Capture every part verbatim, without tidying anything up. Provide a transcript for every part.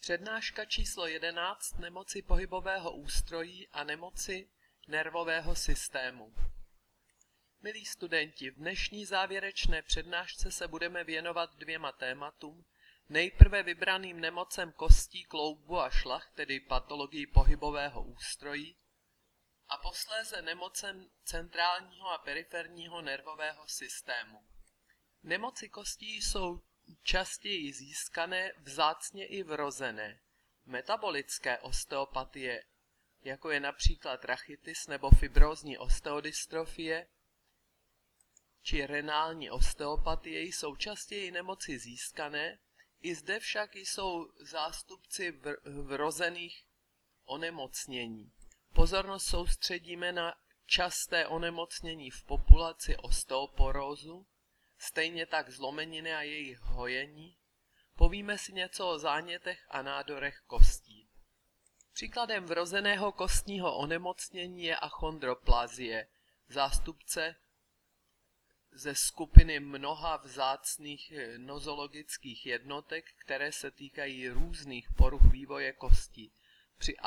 Přednáška číslo jedenáct. Nemoci pohybového ústrojí a nemoci nervového systému. Milí studenti, v dnešní závěrečné přednášce se budeme věnovat dvěma tématům. Nejprve vybraným nemocem kostí, kloubu a šlach, tedy patologii pohybového ústrojí, a posléze nemocem centrálního a periferního nervového systému. Nemoci kostí jsou častěji získané, vzácně i vrozené. Metabolické osteopatie, jako je například rachitis nebo fibrózní osteodystrofie, či renální osteopatie, jsou častěji nemoci získané, i zde však jsou zástupci vrozených onemocnění. Pozornost soustředíme na časté onemocnění v populaci osteoporózu, stejně tak zlomeniny a jejich hojení. Povíme si něco o zánětech a nádorech kostí. Příkladem vrozeného kostního onemocnění je achondroplazie, zástupce ze skupiny mnoha vzácných nozologických jednotek, které se týkají různých poruch vývoje kostí. Při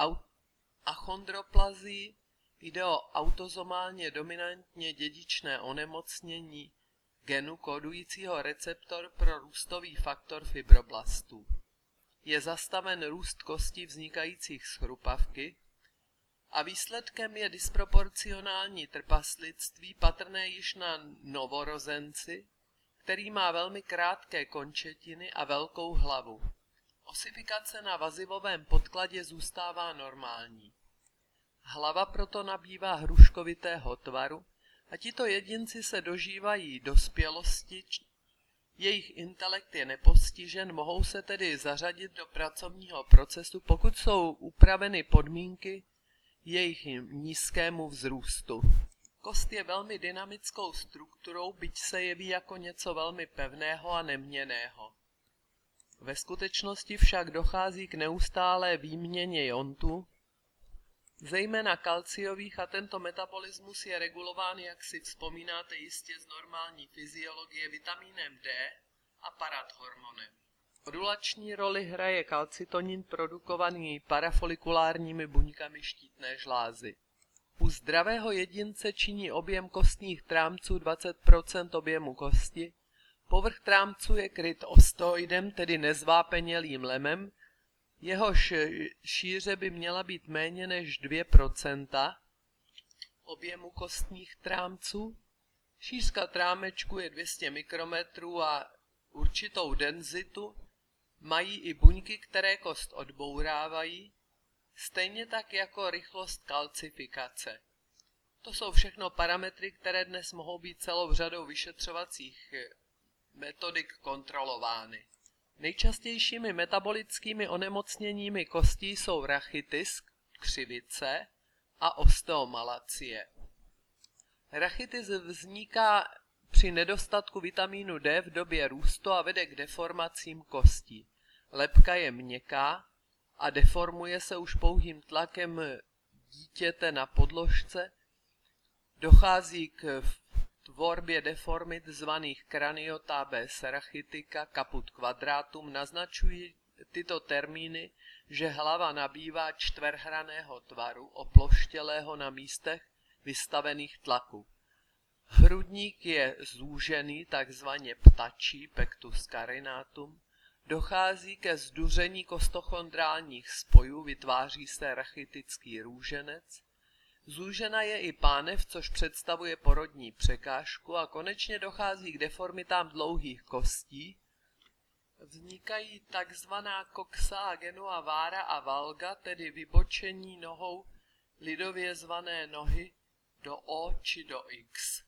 achondroplazii jde o autozomálně dominantně dědičné onemocnění genu kódujícího receptor pro růstový faktor fibroblastů. Je zastaven růst kostí vznikajících z chrupavky a výsledkem je disproporcionální trpaslictví patrné již na novorozenci, který má velmi krátké končetiny a velkou hlavu. Osifikace na vazivovém podkladě zůstává normální. Hlava proto nabývá hruškovitého tvaru a tito jedinci se dožívají dospělosti, jejich intelekt je nepostižen, mohou se tedy zařadit do pracovního procesu, pokud jsou upraveny podmínky jejich nízkému vzrůstu. Kost je velmi dynamickou strukturou, byť se jeví jako něco velmi pevného a neměnného. Ve skutečnosti však dochází k neustálé výměně jontů, zejména kalciových, a tento metabolismus je regulován, jak si vzpomínáte jistě z normální fyziologie, vitamínem D a parathormonem. Modulační roli hraje kalcitonin produkovaný parafolikulárními buňkami štítné žlázy. U zdravého jedince činí objem kostních trámců dvacet procent objemu kosti, povrch trámců je kryt osteoidem, tedy nezvápenělým lemem, jehož šíře by měla být méně než dvě procenta objemu kostních trámců. Šířka trámečku je dvě stě mikrometrů a určitou denzitu mají i buňky, které kost odbourávají, stejně tak jako rychlost kalcifikace. To jsou všechno parametry, které dnes mohou být celou řadou vyšetřovacích metodik kontrolovány. Nejčastějšími metabolickými onemocněními kostí jsou rachitis, křivice a osteomalacie. Rachitis vzniká při nedostatku vitamínu D v době růstu a vede k deformacím kostí. Lebka je měkká a deformuje se už pouhým tlakem dítěte na podložce. Dochází k tvorbě deformit zvaných kraniotabes rachitica caput quadratum. Naznačují tyto termíny, že hlava nabývá čtverhranného tvaru, oploštělého na místech vystavených tlaku. Hrudník je zúžený, takzvaně ptačí, pectus carinatum. Dochází ke zduření kostochondrálních spojů, vytváří se rachitický růženec. Zúžena je i pánev, což představuje porodní překážku, a konečně dochází k deformitám dlouhých kostí. Vznikají takzvaná coxa genua vara a valga, tedy vybočení nohou, lidově zvané nohy, do O či do X.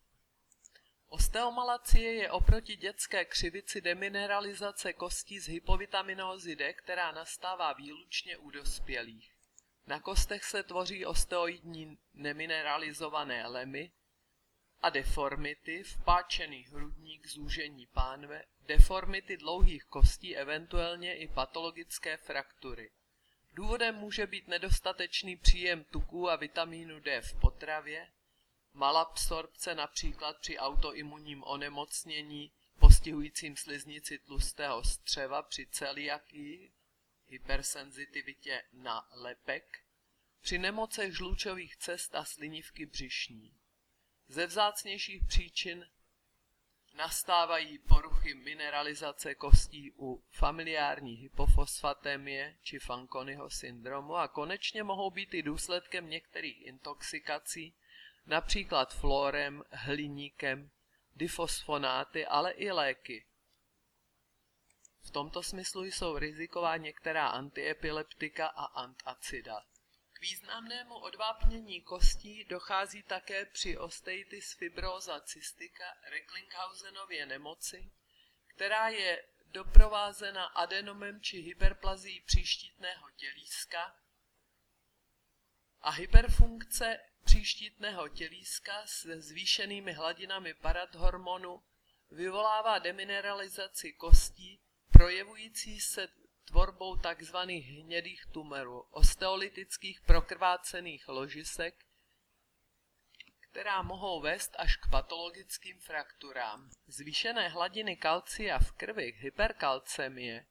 Osteomalacie je oproti dětské křivici demineralizace kostí z hypovitaminózy D, která nastává výlučně u dospělých. Na kostech se tvoří osteoidní nemineralizované lemy a deformity, vpáčený hrudník, zúžení pánve, deformity dlouhých kostí, eventuálně i patologické fraktury. Důvodem může být nedostatečný příjem tuků a vitamínu D v potravě, malabsorpce například při autoimunním onemocnění postihujícím sliznici tlustého střeva, při celiakii, hypersenzitivitě na lepek, při nemocech žlučových cest a slinivky břišní. Ze vzácnějších příčin nastávají poruchy mineralizace kostí u familiární hypofosfatémie či Fanconiho syndromu a konečně mohou být i důsledkem některých intoxikací, například fluorem, hliníkem, difosfonáty, ale i léky. V tomto smyslu jsou riziková některá antiepileptika a antacida. K významnému odvápnění kostí dochází také při osteitis fibrosa cystica Recklinghausenově nemoci, která je doprovázena adenomem či hyperplazií příštítného tělíska a hyperfunkce příštítného tělíska se zvýšenými hladinami parathormonu vyvolává demineralizaci kostí, projevující se tvorbou tzv. Hnědých tumorů, osteolytických prokrvácených ložisek, která mohou vést až k patologickým frakturám. Zvýšené hladiny kalcia v krvi, hyperkalcemie,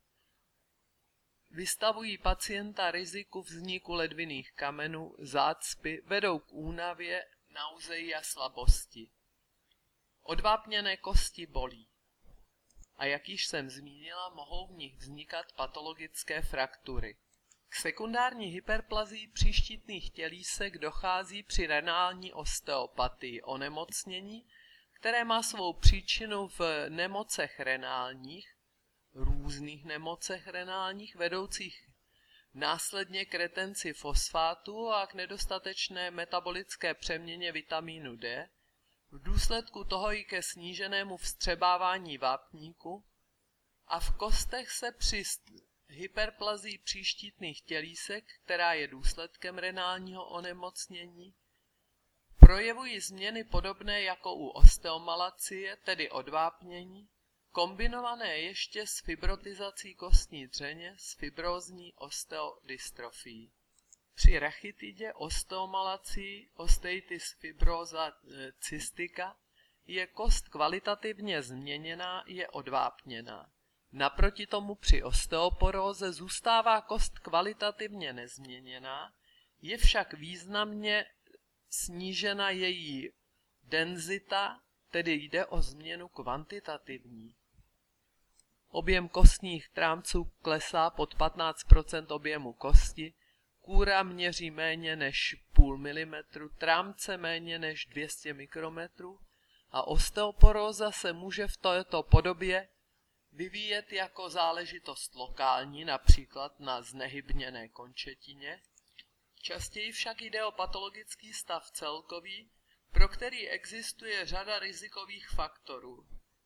vystavují pacienta riziku vzniku ledvinných kamenů, zácpy, vedou k únavě, nauzeji a slabosti. Odvápněné kosti bolí. A jak již jsem zmínila, mohou v nich vznikat patologické fraktury. K sekundární hyperplazii příštítných tělísek dochází při renální osteopatii, onemocnění, které má svou příčinu v nemocech renálních, různých nemocech renálních, vedoucích následně k retenci fosfátu a k nedostatečné metabolické přeměně vitamínu D, v důsledku toho i ke sníženému vstřebávání vápníku a v kostech se při hyperplazii příštítných tělísek, která je důsledkem renálního onemocnění, projevují změny podobné jako u osteomalacie, tedy odvápnění, kombinované ještě s fibrotizací kostní dřeně s fibrózní osteodystrofií. Při rachitidě, osteomalacii, osteitis fibrosa cystica je kost kvalitativně změněná, je odvápněná. Naproti tomu při osteoporóze zůstává kost kvalitativně nezměněná, je však významně snížena její denzita, tedy jde o změnu kvantitativní. Objem kostních trámců klesá pod patnáct procent objemu kosti, kůra měří méně než půl milimetru, trámce méně než dvě stě mikrometrů a osteoporóza se může v této podobě vyvíjet jako záležitost lokální, například na znehybněné končetině. Častěji však jde o patologický stav celkový, pro který existuje řada rizikových faktorů.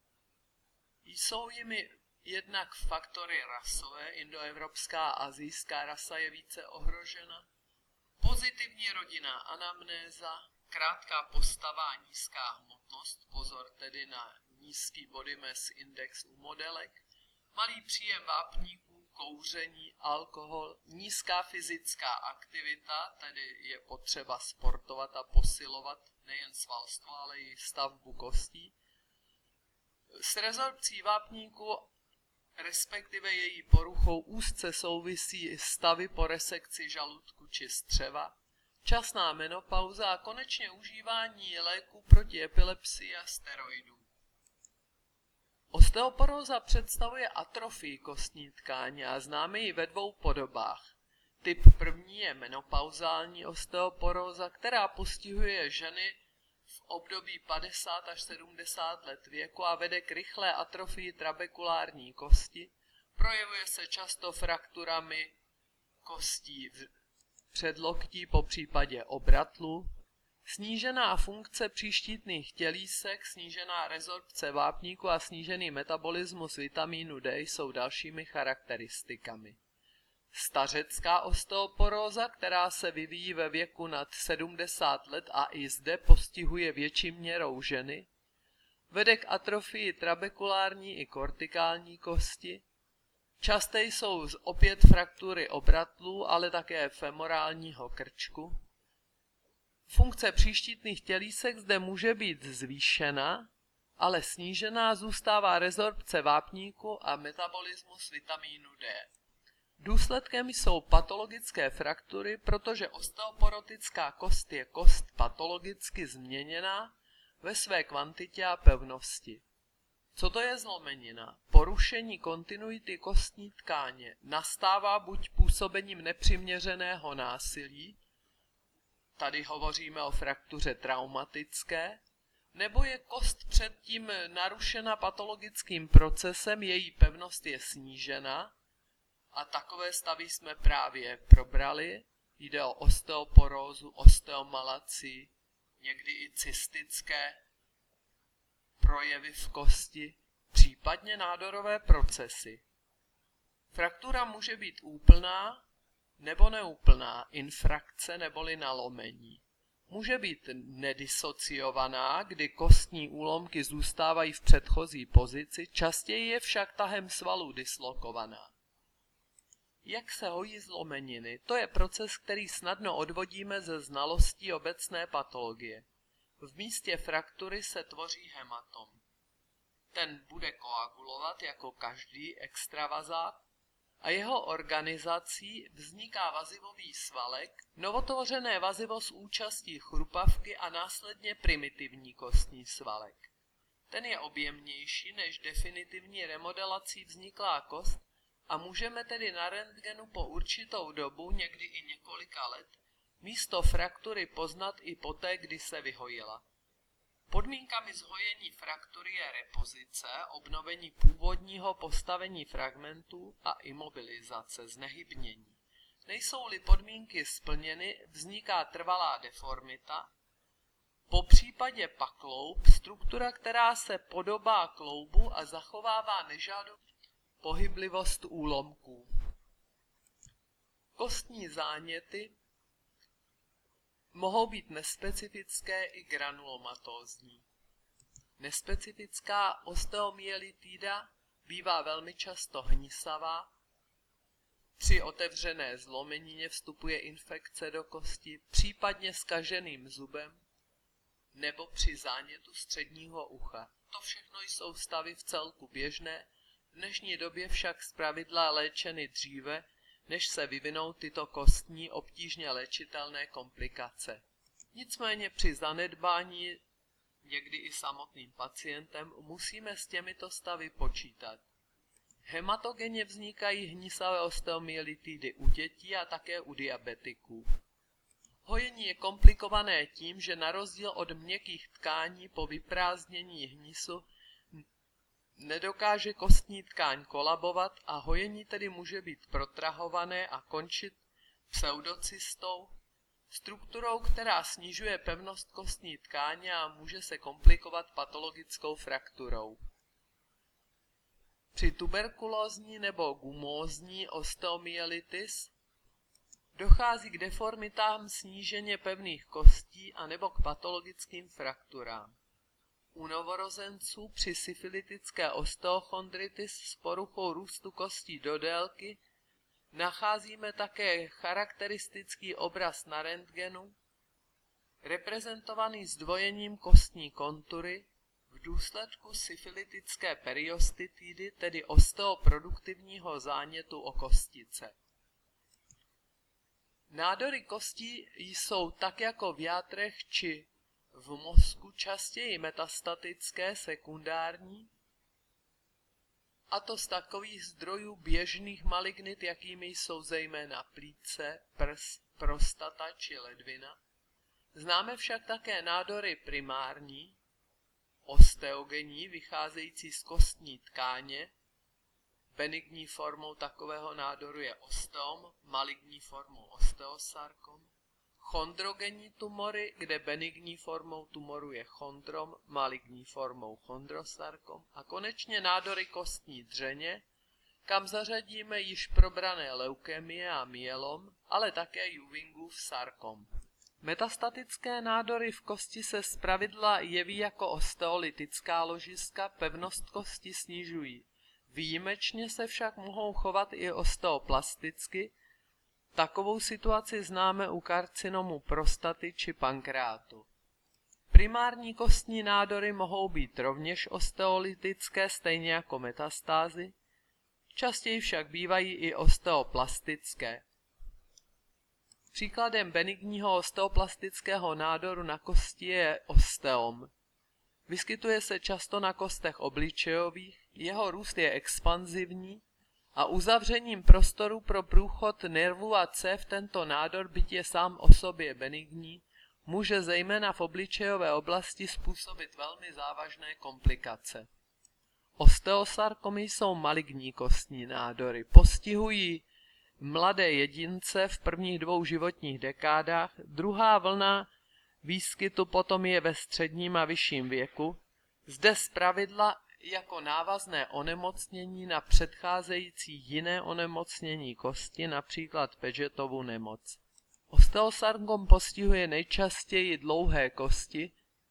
Jsou jimi jednak faktory rasové, indoevropská a asijská rasa je více ohrožena, pozitivní rodinná anamnéza, krátká postava a nízká hmotnost, pozor tedy na nízký body mass index u modelek, malý příjem vápníků, kouření, alkohol, nízká fyzická aktivita, tedy je potřeba sportovat a posilovat nejen svalstvo, ale i stavbu kostí. S rezorpcí vápníku, respektive její poruchou, úzce souvisí stavy po resekci žaludku či střeva, časná menopauza a konečně užívání léků proti epilepsii a steroidů. Osteoporóza představuje atrofii kostní tkáně a známe ji ve dvou podobách. Typ první je menopauzální osteoporóza, která postihuje ženy v období padesát až sedmdesát let věku a vede k rychlé atrofii trabekulární kosti. Projevuje se často frakturami kostí v předloktí, po případě obratlu. Snížená funkce příštítných tělísek, snížená rezorpce vápníku a snížený metabolismus vitamínu D jsou dalšími charakteristikami. Stařecká osteoporóza, která se vyvíjí ve věku nad sedmdesát let a i zde postihuje větší měrou ženy, vede k atrofii trabekulární i kortikální kosti. Časté jsou opět fraktury obratlů, ale také femorálního krčku. Funkce příštítných tělísek zde může být zvýšena, ale snížená zůstává rezorpce vápníku a metabolismus vitamínu D. Důsledkem jsou patologické fraktury, protože osteoporotická kost je kost patologicky změněná ve své kvantitě a pevnosti. Co to je zlomenina? Porušení kontinuity kostní tkáně nastává buď působením nepřiměřeného násilí, tady hovoříme o fraktuře traumatické, nebo je kost předtím narušena patologickým procesem, její pevnost je snížena, a takové stavy jsme právě probrali. Jde o osteoporózu, osteomalaci, někdy i cystické projevy v kosti, případně nádorové procesy. Fraktura může být úplná nebo neúplná, infrakce neboli nalomení. Může být nedisociovaná, kdy kostní úlomky zůstávají v předchozí pozici, častěji je však tahem svalů dislokovaná. Jak se hojí zlomeniny? To je proces, který snadno odvodíme ze znalostí obecné patologie. V místě fraktury se tvoří hematom. Ten bude koagulovat jako každý extravazát a jeho organizací vzniká vazivový svalek, novotvořené vazivo s účastí chrupavky a následně primitivní kostní svalek. Ten je objemnější než definitivní remodelací vzniklá kost a můžeme tedy na rentgenu po určitou dobu, někdy i několika let, místo fraktury poznat i poté, kdy se vyhojila. Podmínkami zhojení fraktury je repozice, obnovení původního postavení fragmentů a imobilizace, znehybnění. Nejsou-li podmínky splněny, vzniká trvalá deformita, po případě pak kloub, struktura, která se podobá kloubu a zachovává nežádoucí pohyblivost úlomků. Kostní záněty mohou být nespecifické i granulomatózní. Nespecifická osteomyelitida bývá velmi často hnisavá. Při otevřené zlomenině vstupuje infekce do kosti, případně zkaženým zubem, nebo při zánětu středního ucha. To všechno jsou stavy v celku běžné, v dnešní době však zpravidla léčeny dříve, než se vyvinou tyto kostní obtížně léčitelné komplikace. Nicméně při zanedbání, někdy i samotným pacientem, musíme s těmito stavy počítat. Hematogenně vznikají hnisavé osteomyelitidy u dětí a také u diabetiků. Hojení je komplikované tím, že na rozdíl od měkkých tkání po vyprázdnění hnisu nedokáže kostní tkáň kolabovat a hojení tedy může být protrahované a končit pseudocystou, strukturou, která snižuje pevnost kostní tkáně a může se komplikovat patologickou frakturou. Při tuberkulózní nebo gumózní osteomyelitis dochází k deformitám sníženě pevných kostí a nebo k patologickým frakturám. U novorozenců při syfilitické osteochondritis s poruchou růstu kostí do délky nacházíme také charakteristický obraz na rentgenu, reprezentovaný zdvojením kostní kontury v důsledku syfilitické periostitidy, tedy osteoproduktivního zánětu o kostice. Nádory kostí jsou tak jako v játrech či v mozku častěji metastatické, sekundární, a to z takových zdrojů běžných malignit, jakými jsou zejména plíce, prs, prostata či ledvina. Známe však také nádory primární, osteogenní, vycházející z kostní tkáně. Benigní formou takového nádoru je osteom, maligní formou osteosarkom. Chondrogenní tumory, kde benigní formou tumoru je chondrom, maligní formou chondrosarkom. A konečně nádory kostní dřeně, kam zařadíme již probrané leukemie a myelom, ale také Ewingův sarkom. Metastatické nádory v kosti se zpravidla jeví jako osteolytická ložiska, pevnost kosti snižují. Výjimečně se však mohou chovat i osteoplasticky. Takovou situaci známe u karcinomu prostaty či pankreátu. Primární kostní nádory mohou být rovněž osteolytické, stejně jako metastázy. Častěji však bývají i osteoplastické. Příkladem benigního osteoplastického nádoru na kosti je osteom. Vyskytuje se často na kostech obličejových, jeho růst je expanzivní a uzavřením prostoru pro průchod nervů a cév tento nádor, byť je sám o sobě benigní, může zejména v obličejové oblasti způsobit velmi závažné komplikace. Osteosarkomy jsou maligní kostní nádory. Postihují mladé jedince v prvních dvou životních dekádách, druhá vlna výskytu potom je ve středním a vyšším věku. Zde zpravidla jako návazné onemocnění na předcházející jiné onemocnění kosti, například Pagetovu nemoc. Osteosarkom postihuje nejčastěji dlouhé kosti,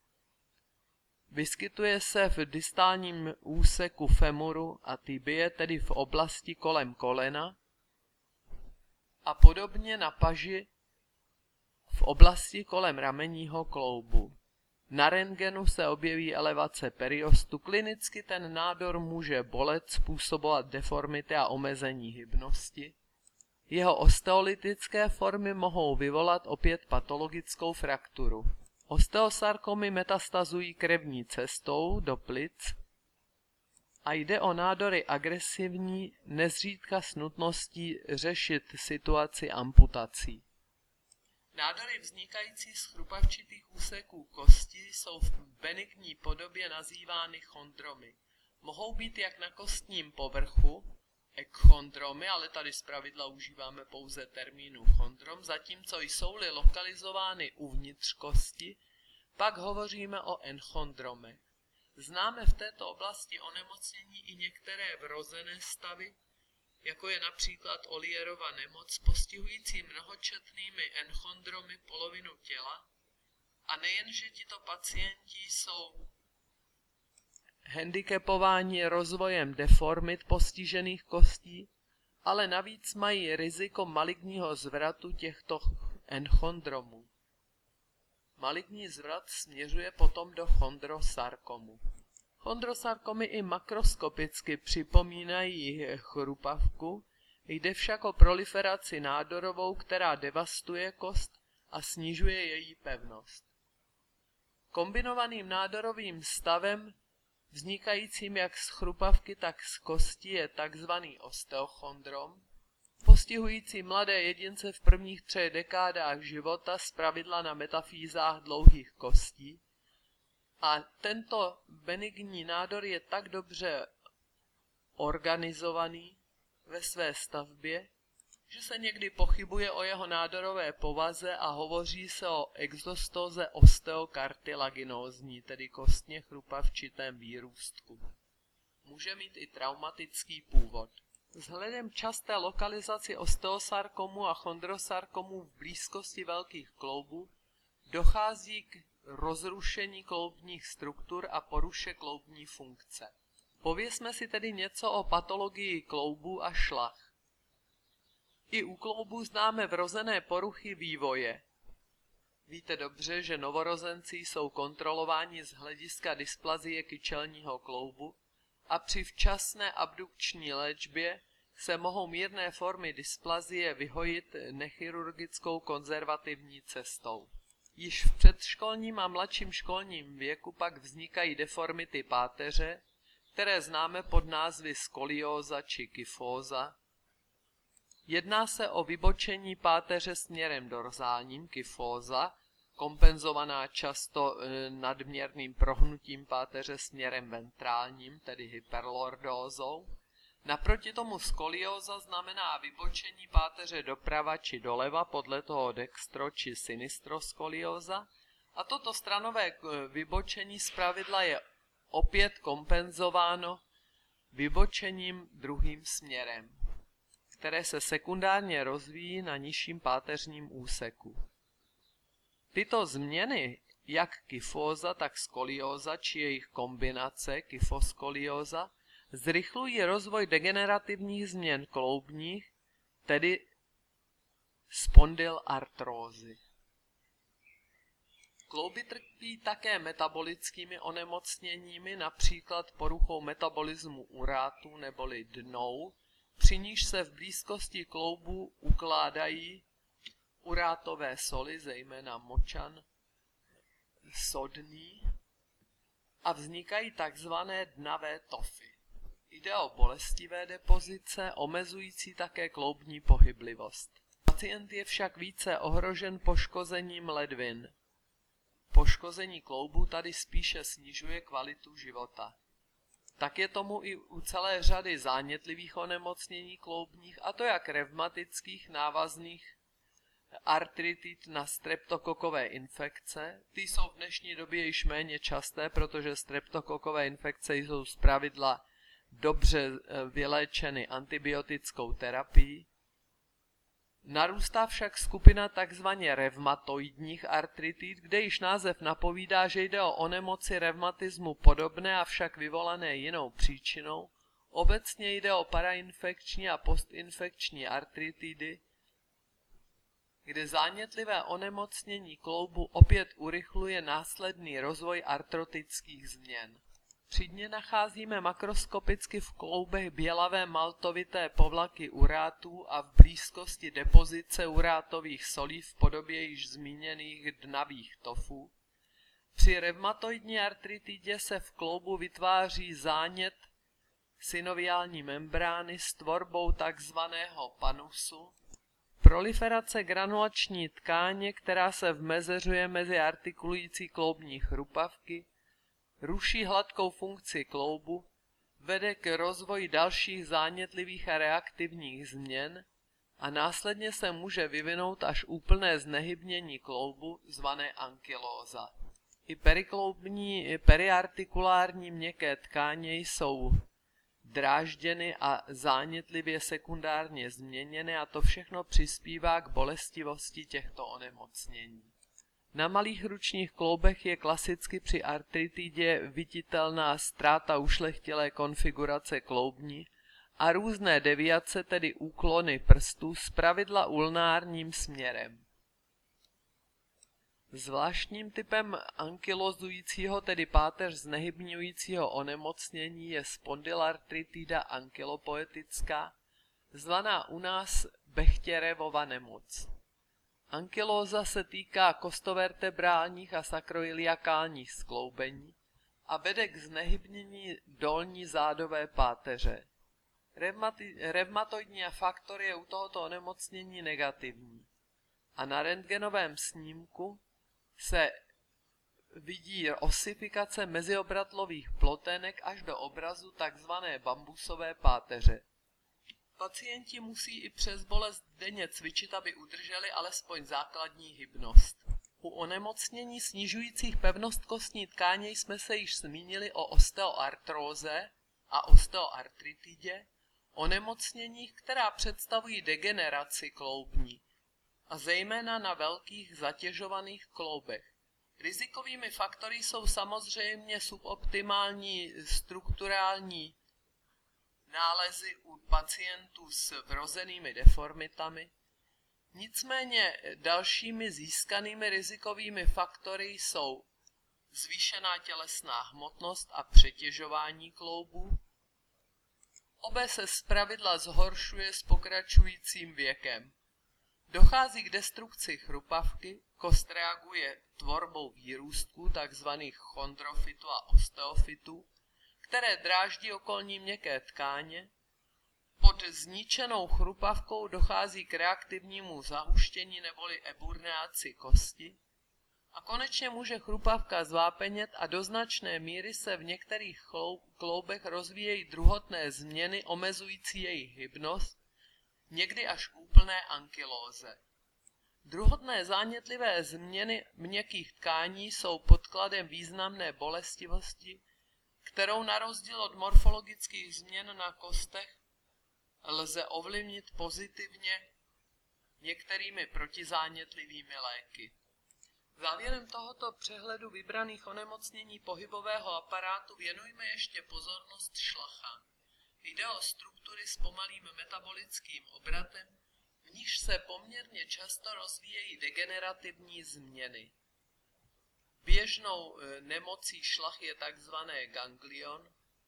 vyskytuje se v distálním úseku femuru a tibie, tedy v oblasti kolem kolena, a podobně na paži v oblasti kolem ramenního kloubu. Na rentgenu se objeví elevace periostu. Klinicky ten nádor může bolet, způsobovat deformity a omezení hybnosti. Jeho osteolytické formy mohou vyvolat opět patologickou frakturu. Osteosarkomy metastazují krevní cestou do plic a jde o nádory agresivní, nezřídka s nutností řešit situaci amputací. Nádory vznikající z chrupavčitých úseků kosti jsou v benigní podobě nazývány chondromy. Mohou být jak na kostním povrchu, ekchondromy, ale tady zpravidla užíváme pouze termínu chondrom, zatímco jsou-li lokalizovány uvnitř kosti, pak hovoříme o enchondromech. Známe v této oblasti onemocnění i některé vrozené stavy, jako je například Olierova nemoc, postihující mnohočetnými enchondromy polovinu těla, a nejenže tito pacienti jsou handicapováni rozvojem deformit postižených kostí, ale navíc mají riziko maligního zvratu těchto enchondromů. Maligní zvrat směřuje potom do chondrosarkomu. Chondrosarkomy i makroskopicky připomínají chrupavku, jde však o proliferaci nádorovou, která devastuje kost a snižuje její pevnost. Kombinovaným nádorovým stavem, vznikajícím jak z chrupavky, tak z kosti, je tzv. Osteochondrom, postihující mladé jedince v prvních třech dekádách života, zpravidla na metafýzách dlouhých kostí. A tento benigní nádor je tak dobře organizovaný ve své stavbě, že se někdy pochybuje o jeho nádorové povaze a hovoří se o exostóze osteokartilaginózní, tedy kostně chrupavčitém výrůstku. Může mít i traumatický původ. Vzhledem časté lokalizaci osteosarkomu a chondrosarkomu v blízkosti velkých kloubů dochází k rozrušení kloubních struktur a poruše kloubní funkce. Povězme si tedy něco o patologii kloubů a šlach. I u kloubů známe vrozené poruchy vývoje. Víte dobře, že novorozenci jsou kontrolováni z hlediska dysplazie kyčelního kloubu a při včasné abdukční léčbě se mohou mírné formy dysplazie vyhojit nechirurgickou konzervativní cestou. Již v předškolním a mladším školním věku pak vznikají deformity páteře, které známe pod názvy skolióza či kyfóza. Jedná se o vybočení páteře směrem dorzálním, kyfóza, kompenzovaná často nadměrným prohnutím páteře směrem ventrálním, tedy hyperlordózou. Naproti tomu skolióza znamená vybočení páteře doprava či doleva, podle toho dextro či sinistroskolióza, a toto stranové vybočení zpravidla je opět kompenzováno vybočením druhým směrem, které se sekundárně rozvíjí na nižším páteřním úseku. Tyto změny, jak kyfóza, tak skolióza či jejich kombinace kyfoskolióza, zrychlují rozvoj degenerativních změn kloubních, tedy spondylartrózy. Klouby trpí také metabolickými onemocněními, například poruchou metabolismu urátu neboli dnou, při níž se v blízkosti kloubu ukládají urátové soli, zejména močan sodný, a vznikají takzvané dnavé tofy. Jde o bolestivé depozice, omezující také kloubní pohyblivost. Pacient je však více ohrožen poškozením ledvin. Poškození kloubu tady spíše snižuje kvalitu života. Tak je tomu i u celé řady zánětlivých onemocnění kloubních, a to jak revmatických návazných artritit na streptokokové infekce. Ty jsou v dnešní době již méně časté, protože streptokokové infekce jsou zpravidla dobře vyléčeny antibiotickou terapií. Narůstá však skupina takzvaně revmatoidních artritit, kde již název napovídá, že jde o onemoci revmatismu podobné, avšak vyvolané jinou příčinou. Obecně jde o parainfekční a postinfekční artritidy, kde zánětlivé onemocnění kloubu opět urychluje následný rozvoj artrotických změn. Při dně nacházíme makroskopicky v kloubech bělavé maltovité povlaky urátů a v blízkosti depozice urátových solí v podobě již zmíněných dnavých tofů. Při revmatoidní artritidě se v kloubu vytváří zánět synoviální membrány s tvorbou takzvaného panusu, proliferace granulační tkáně, která se vmezeřuje mezi artikulující kloubní chrupavky, ruší hladkou funkci kloubu, vede k rozvoji dalších zánětlivých a reaktivních změn a následně se může vyvinout až úplné znehybnění kloubu, zvané ankylóza. I perikloubní, i periartikulární měkké tkáně jsou drážděny a zánětlivě sekundárně změněny, a to všechno přispívá k bolestivosti těchto onemocnění. Na malých ručních kloubech je klasicky při artritidě viditelná ztráta ušlechtilé konfigurace kloubní a různé deviace, tedy úklony prstů, zpravidla ulnárním směrem. Zvláštním typem ankylozujícího, tedy páteř znehybňujícího onemocnění je spondylartritida ankylopoetická, zvaná u nás Bechterevova nemoc. Ankylóza se týká kostovertebrálních a sakroiliakálních skloubení a vede k znehybnění dolní zádové páteře. Revmati- revmatoidní faktor je u tohoto onemocnění negativní a na rentgenovém snímku se vidí osifikace meziobratlových plotenek až do obrazu tzv. Bambusové páteře. Pacienti musí i přes bolest denně cvičit, aby udrželi alespoň základní hybnost. U onemocnění snižujících pevnost kostní tkáně jsme se již zmínili o osteoartróze a osteoartritidě, onemocněních, která představují degeneraci kloubní, a zejména na velkých zatěžovaných kloubech. Rizikovými faktory jsou samozřejmě suboptimální strukturální nálezy u pacientů s vrozenými deformitami. Nicméně dalšími získanými rizikovými faktory jsou zvýšená tělesná hmotnost a přetěžování kloubů. Obé se zpravidla zhoršuje s pokračujícím věkem. Dochází k destrukci chrupavky, kost reaguje tvorbou výrůstků, takzvaných chondrofitů a osteofitů, které dráždí okolní měkké tkáně. Pod zničenou chrupavkou dochází k reaktivnímu zahuštění neboli eburneaci kosti a konečně může chrupavka zvápenět a do značné míry se v některých kloubech rozvíjejí druhotné změny omezující jejich hybnost, někdy až k úplné ankylóze. Druhotné zánětlivé změny měkkých tkání jsou podkladem významné bolestivosti, kterou na rozdíl od morfologických změn na kostech lze ovlivnit pozitivně některými protizánětlivými léky. Závěrem tohoto přehledu vybraných onemocnění pohybového aparátu věnujme ještě pozornost šlachám. Jde o struktury s pomalým metabolickým obratem, v níž se poměrně často rozvíjejí degenerativní změny. Běžnou nemocí šlach je tzv. ganglion.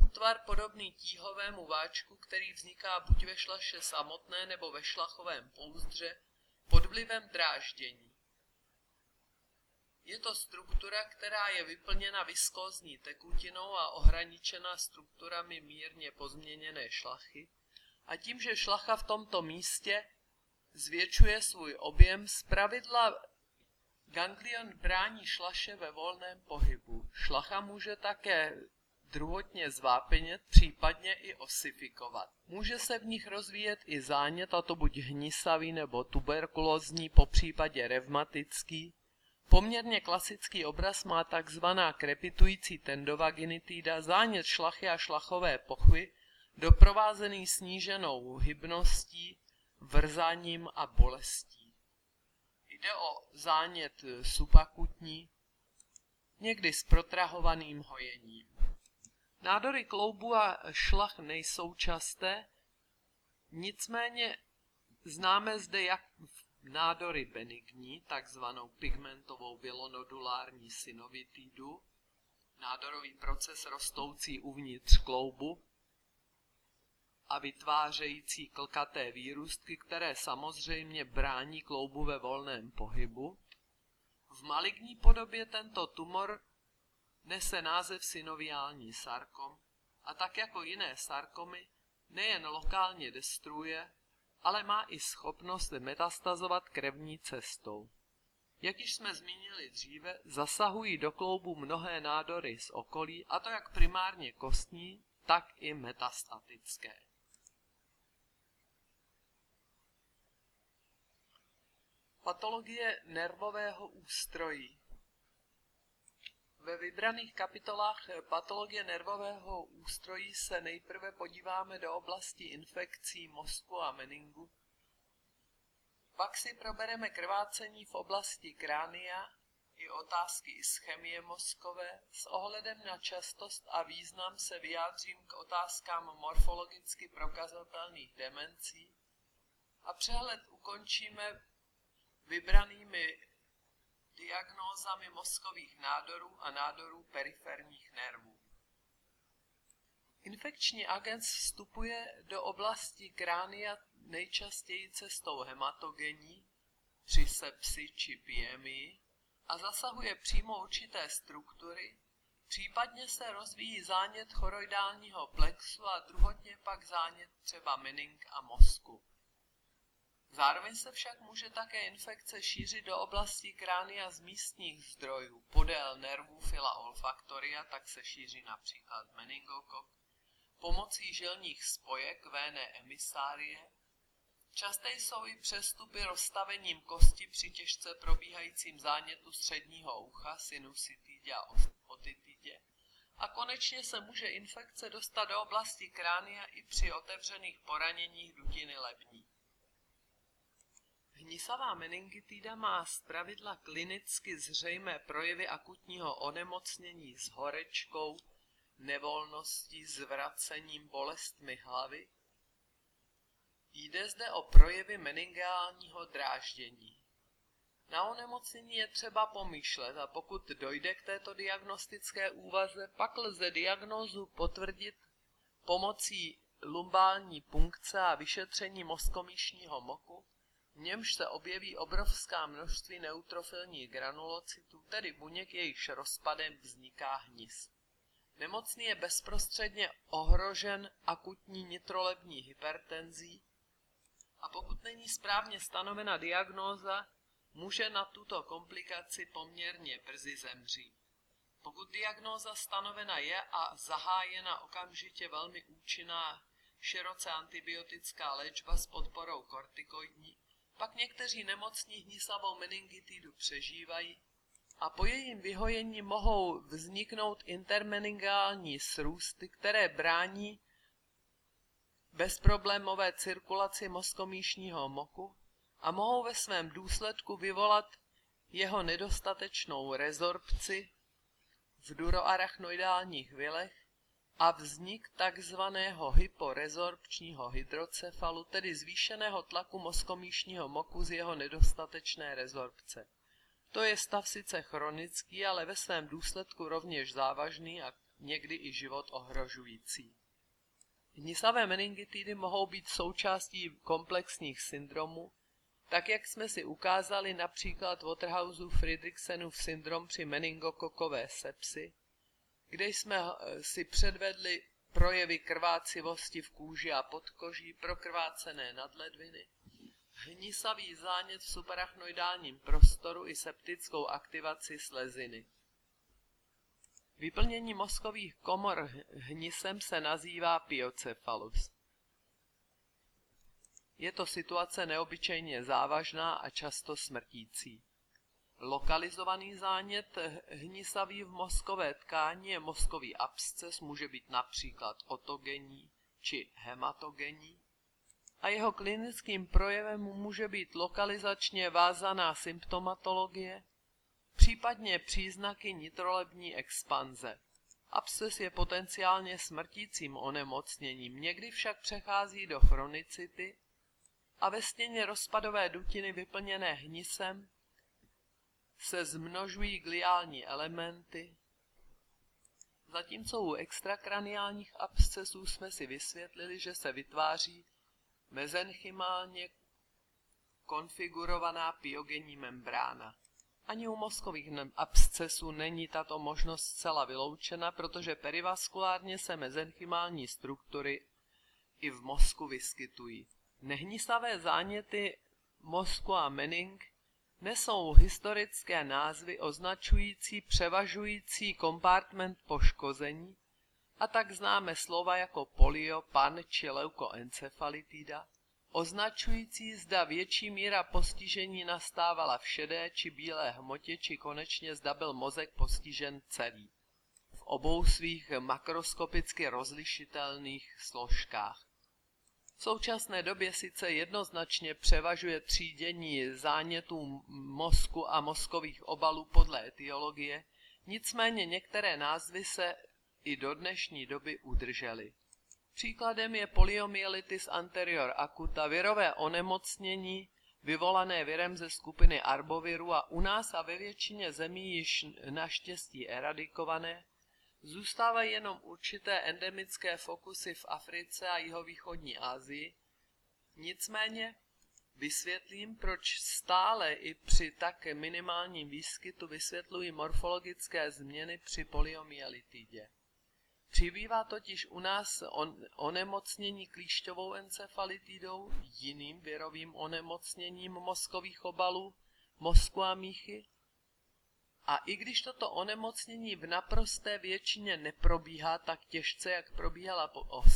útvar podobný tíhovému váčku, který vzniká buď ve šlaše samotné nebo ve šlachovém pouzdře pod vlivem dráždění. Je to struktura, která je vyplněna viskózní tekutinou a ohraničena strukturami mírně pozměněné šlachy, a tím, že šlacha v tomto místě zvětšuje svůj objem, zpravidla ganglion brání šlaše ve volném pohybu. Šlacha může také druhotně zvápenět, případně i osifikovat. Může se v nich rozvíjet i zánět, a to buď hnisavý nebo tuberkulózní, popřípadě revmatický. Poměrně klasický obraz má takzvaná krepitující tendovaginitida, zánět šlachy a šlachové pochvy, doprovázený sníženou hybností, vrzáním a bolestí. Jde o zánět subakutní, někdy s protrahovaným hojením. Nádory kloubu a šlach nejsou časté, nicméně známe zde jak nádory benigní, takzvanou pigmentovou vilonodulární synovitidu, nádorový proces rostoucí uvnitř kloubu a vytvářející klkaté výrůstky, které samozřejmě brání kloubu ve volném pohybu. V maligní podobě tento tumor nese název synoviální sarkom a tak jako jiné sarkomy nejen lokálně destruuje, ale má i schopnost metastazovat krevní cestou. Jak již jsme zmínili dříve, zasahují do kloubu mnohé nádory z okolí, a to jak primárně kostní, tak i metastatické. Patologie nervového ústrojí. Ve vybraných kapitolách patologie nervového ústrojí se nejprve podíváme do oblasti infekcí mozku a meningu. Pak si probereme krvácení v oblasti kránia i otázky ischemie mozkové. S ohledem na častost a význam se vyjádřím k otázkám morfologicky prokazatelných demencí a přehled ukončíme vybranými diagnózami mozkových nádorů a nádorů periferních nervů. Infekční agens vstupuje do oblasti kránia nejčastěji cestou hematogenní při sepsi či piemii a zasahuje přímo určité struktury, případně se rozvíjí zánět choroidálního plexu a druhotně pak zánět třeba mening a mozku. Zároveň se však může také infekce šířit do oblasti kránia z místních zdrojů. Podél nervů fila olfaktoria tak se šíří například meningokok, pomocí žilních spojek venae emissarie. Časté jsou i přestupy rozstavením kosti při těžce probíhajícím zánětu středního ucha, sinusitidě a otitidě. A konečně se může infekce dostat do oblasti kránia i při otevřených poraněních dutiny lební. Hnisavá meningitida má zpravidla klinicky zřejmé projevy akutního onemocnění s horečkou, nevolností, zvracením, bolestmi hlavy. Jde zde o projevy meningeálního dráždění. Na onemocnění je třeba pomýšlet a pokud dojde k této diagnostické úvaze, pak lze diagnózu potvrdit pomocí lumbální punkce a vyšetření mozkomíšního moku, v němž se objeví obrovská množství neutrofilních granulocytů, tedy buněk, jejichž rozpadem vzniká hnis. Nemocný je bezprostředně ohrožen akutní nitrolební hypertenzí a pokud není správně stanovena diagnóza, může na tuto komplikaci poměrně brzy zemřít. Pokud diagnóza stanovena je a zahájena okamžitě velmi účinná široce antibiotická léčba s podporou kortikoidní, pak někteří nemocní hnisavou meningitidu přežívají a po jejím vyhojení mohou vzniknout intermeningální srůsty, které brání bezproblémové cirkulaci mozkomíšního moku a mohou ve svém důsledku vyvolat jeho nedostatečnou rezorpci v duroarachnoidálních vilech a vznik takzvaného hyporezorpčního hydrocefalu, tedy zvýšeného tlaku mozkomíšního moku z jeho nedostatečné rezorpce. To je stav sice chronický, ale ve svém důsledku rovněž závažný a někdy i život ohrožující. Hnisavé meningitidy mohou být součástí komplexních syndromů, tak jak jsme si ukázali například Waterhouseův Fridriksenův syndrom při meningokokové sepsi, kde jsme si předvedli projevy krvácivosti v kůži a podkoží, prokrvácené nadledviny, hnisavý zánět v subarachnoidálním prostoru i septickou aktivaci sleziny. Vyplnění mozkových komor hnisem se nazývá pyocephalus. Je to situace neobyčejně závažná a často smrtící. Lokalizovaný zánět hnisavý v mozkové tkáni je mozkový absces, může být například otogenní či hematogenní, a jeho klinickým projevem může být lokalizačně vázaná symptomatologie, případně příznaky nitrolební expanze. Absces je potenciálně smrtícím onemocněním, někdy však přechází do chronicity a ve stěně rozpadové dutiny vyplněné hnisem se zmnožují gliální elementy, zatímco u extrakraniálních abscesů jsme si vysvětlili, že se vytváří mezenchymálně konfigurovaná pyogenní membrána. Ani u mozkových abscesů není tato možnost zcela vyloučena, protože perivaskulárně se mezenchymální struktury i v mozku vyskytují. Nehnisavé záněty mozku a mening nesou historické názvy označující převažující kompartment poškození, a tak známe slova jako polio, pan či leukoencefalitida, označující zda větší míra postižení nastávala v šedé či bílé hmotě, či konečně zda byl mozek postižen celý, v obou svých makroskopicky rozlišitelných složkách. V současné době sice jednoznačně převažuje třídění zánětů mozku a mozkových obalů podle etiologie, nicméně některé názvy se i do dnešní doby udržely. Příkladem je poliomyelitis anterior acuta, virové onemocnění vyvolané virem ze skupiny arboviru a u nás a ve většině zemí již naštěstí eradikované. Zůstávají jenom určité endemické fokusy v Africe a jihovýchodní Asii. Nicméně vysvětlím, proč stále i při tak minimálním výskytu vysvětlují morfologické změny při poliomyelitidě. Přibývá totiž u nás on, onemocnění klíšťovou encefalitidou, jiným virovým onemocněním mozkových obalů, mozku a míchy. A i když toto onemocnění v naprosté většině neprobíhá tak těžce, jak probíhala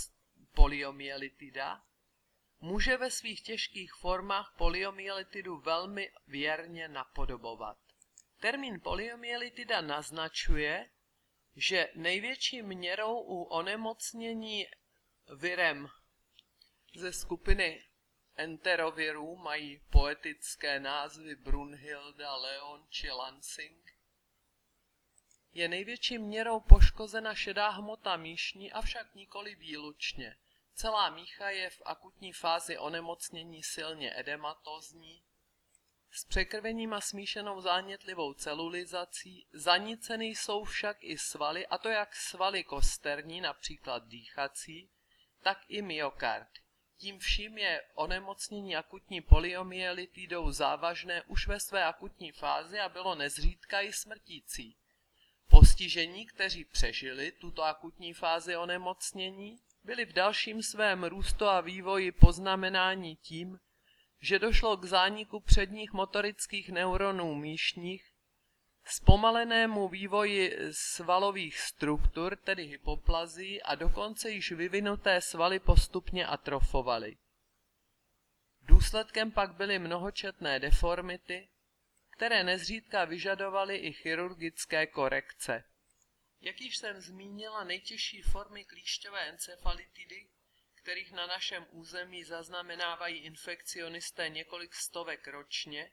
poliomyelitida, může ve svých těžkých formách poliomyelitidu velmi věrně napodobovat. Termín poliomyelitida naznačuje, že největší měrou u onemocnění virem ze skupiny enterovirů mají poetické názvy Brunhilda, Leon či Lansing, je největší měrou poškozena šedá hmota míšní, avšak nikoli výlučně. Celá mícha je v akutní fázi onemocnění silně edematozní, s překrvením a smíšenou zánětlivou celulizací, zaníceny jsou však i svaly, a to jak svaly kosterní, například dýchací, tak i myokard. Tím vším je onemocnění akutní poliomyelitidou závažné už ve své akutní fázi a bylo nezřídka i smrtící. Postižení, kteří přežili tuto akutní fázi onemocnění, byli v dalším svém růstu a vývoji poznamenáni tím, že došlo k zániku předních motorických neuronů míšních, zpomalenému vývoji svalových struktur, tedy hypoplazí, a dokonce již vyvinuté svaly postupně atrofovaly. Důsledkem pak byly mnohočetné deformity, které nezřídka vyžadovaly i chirurgické korekce. Jak již jsem zmínila, nejtěžší formy klíšťové encefalitidy, kterých na našem území zaznamenávají infekcionisté několik stovek ročně,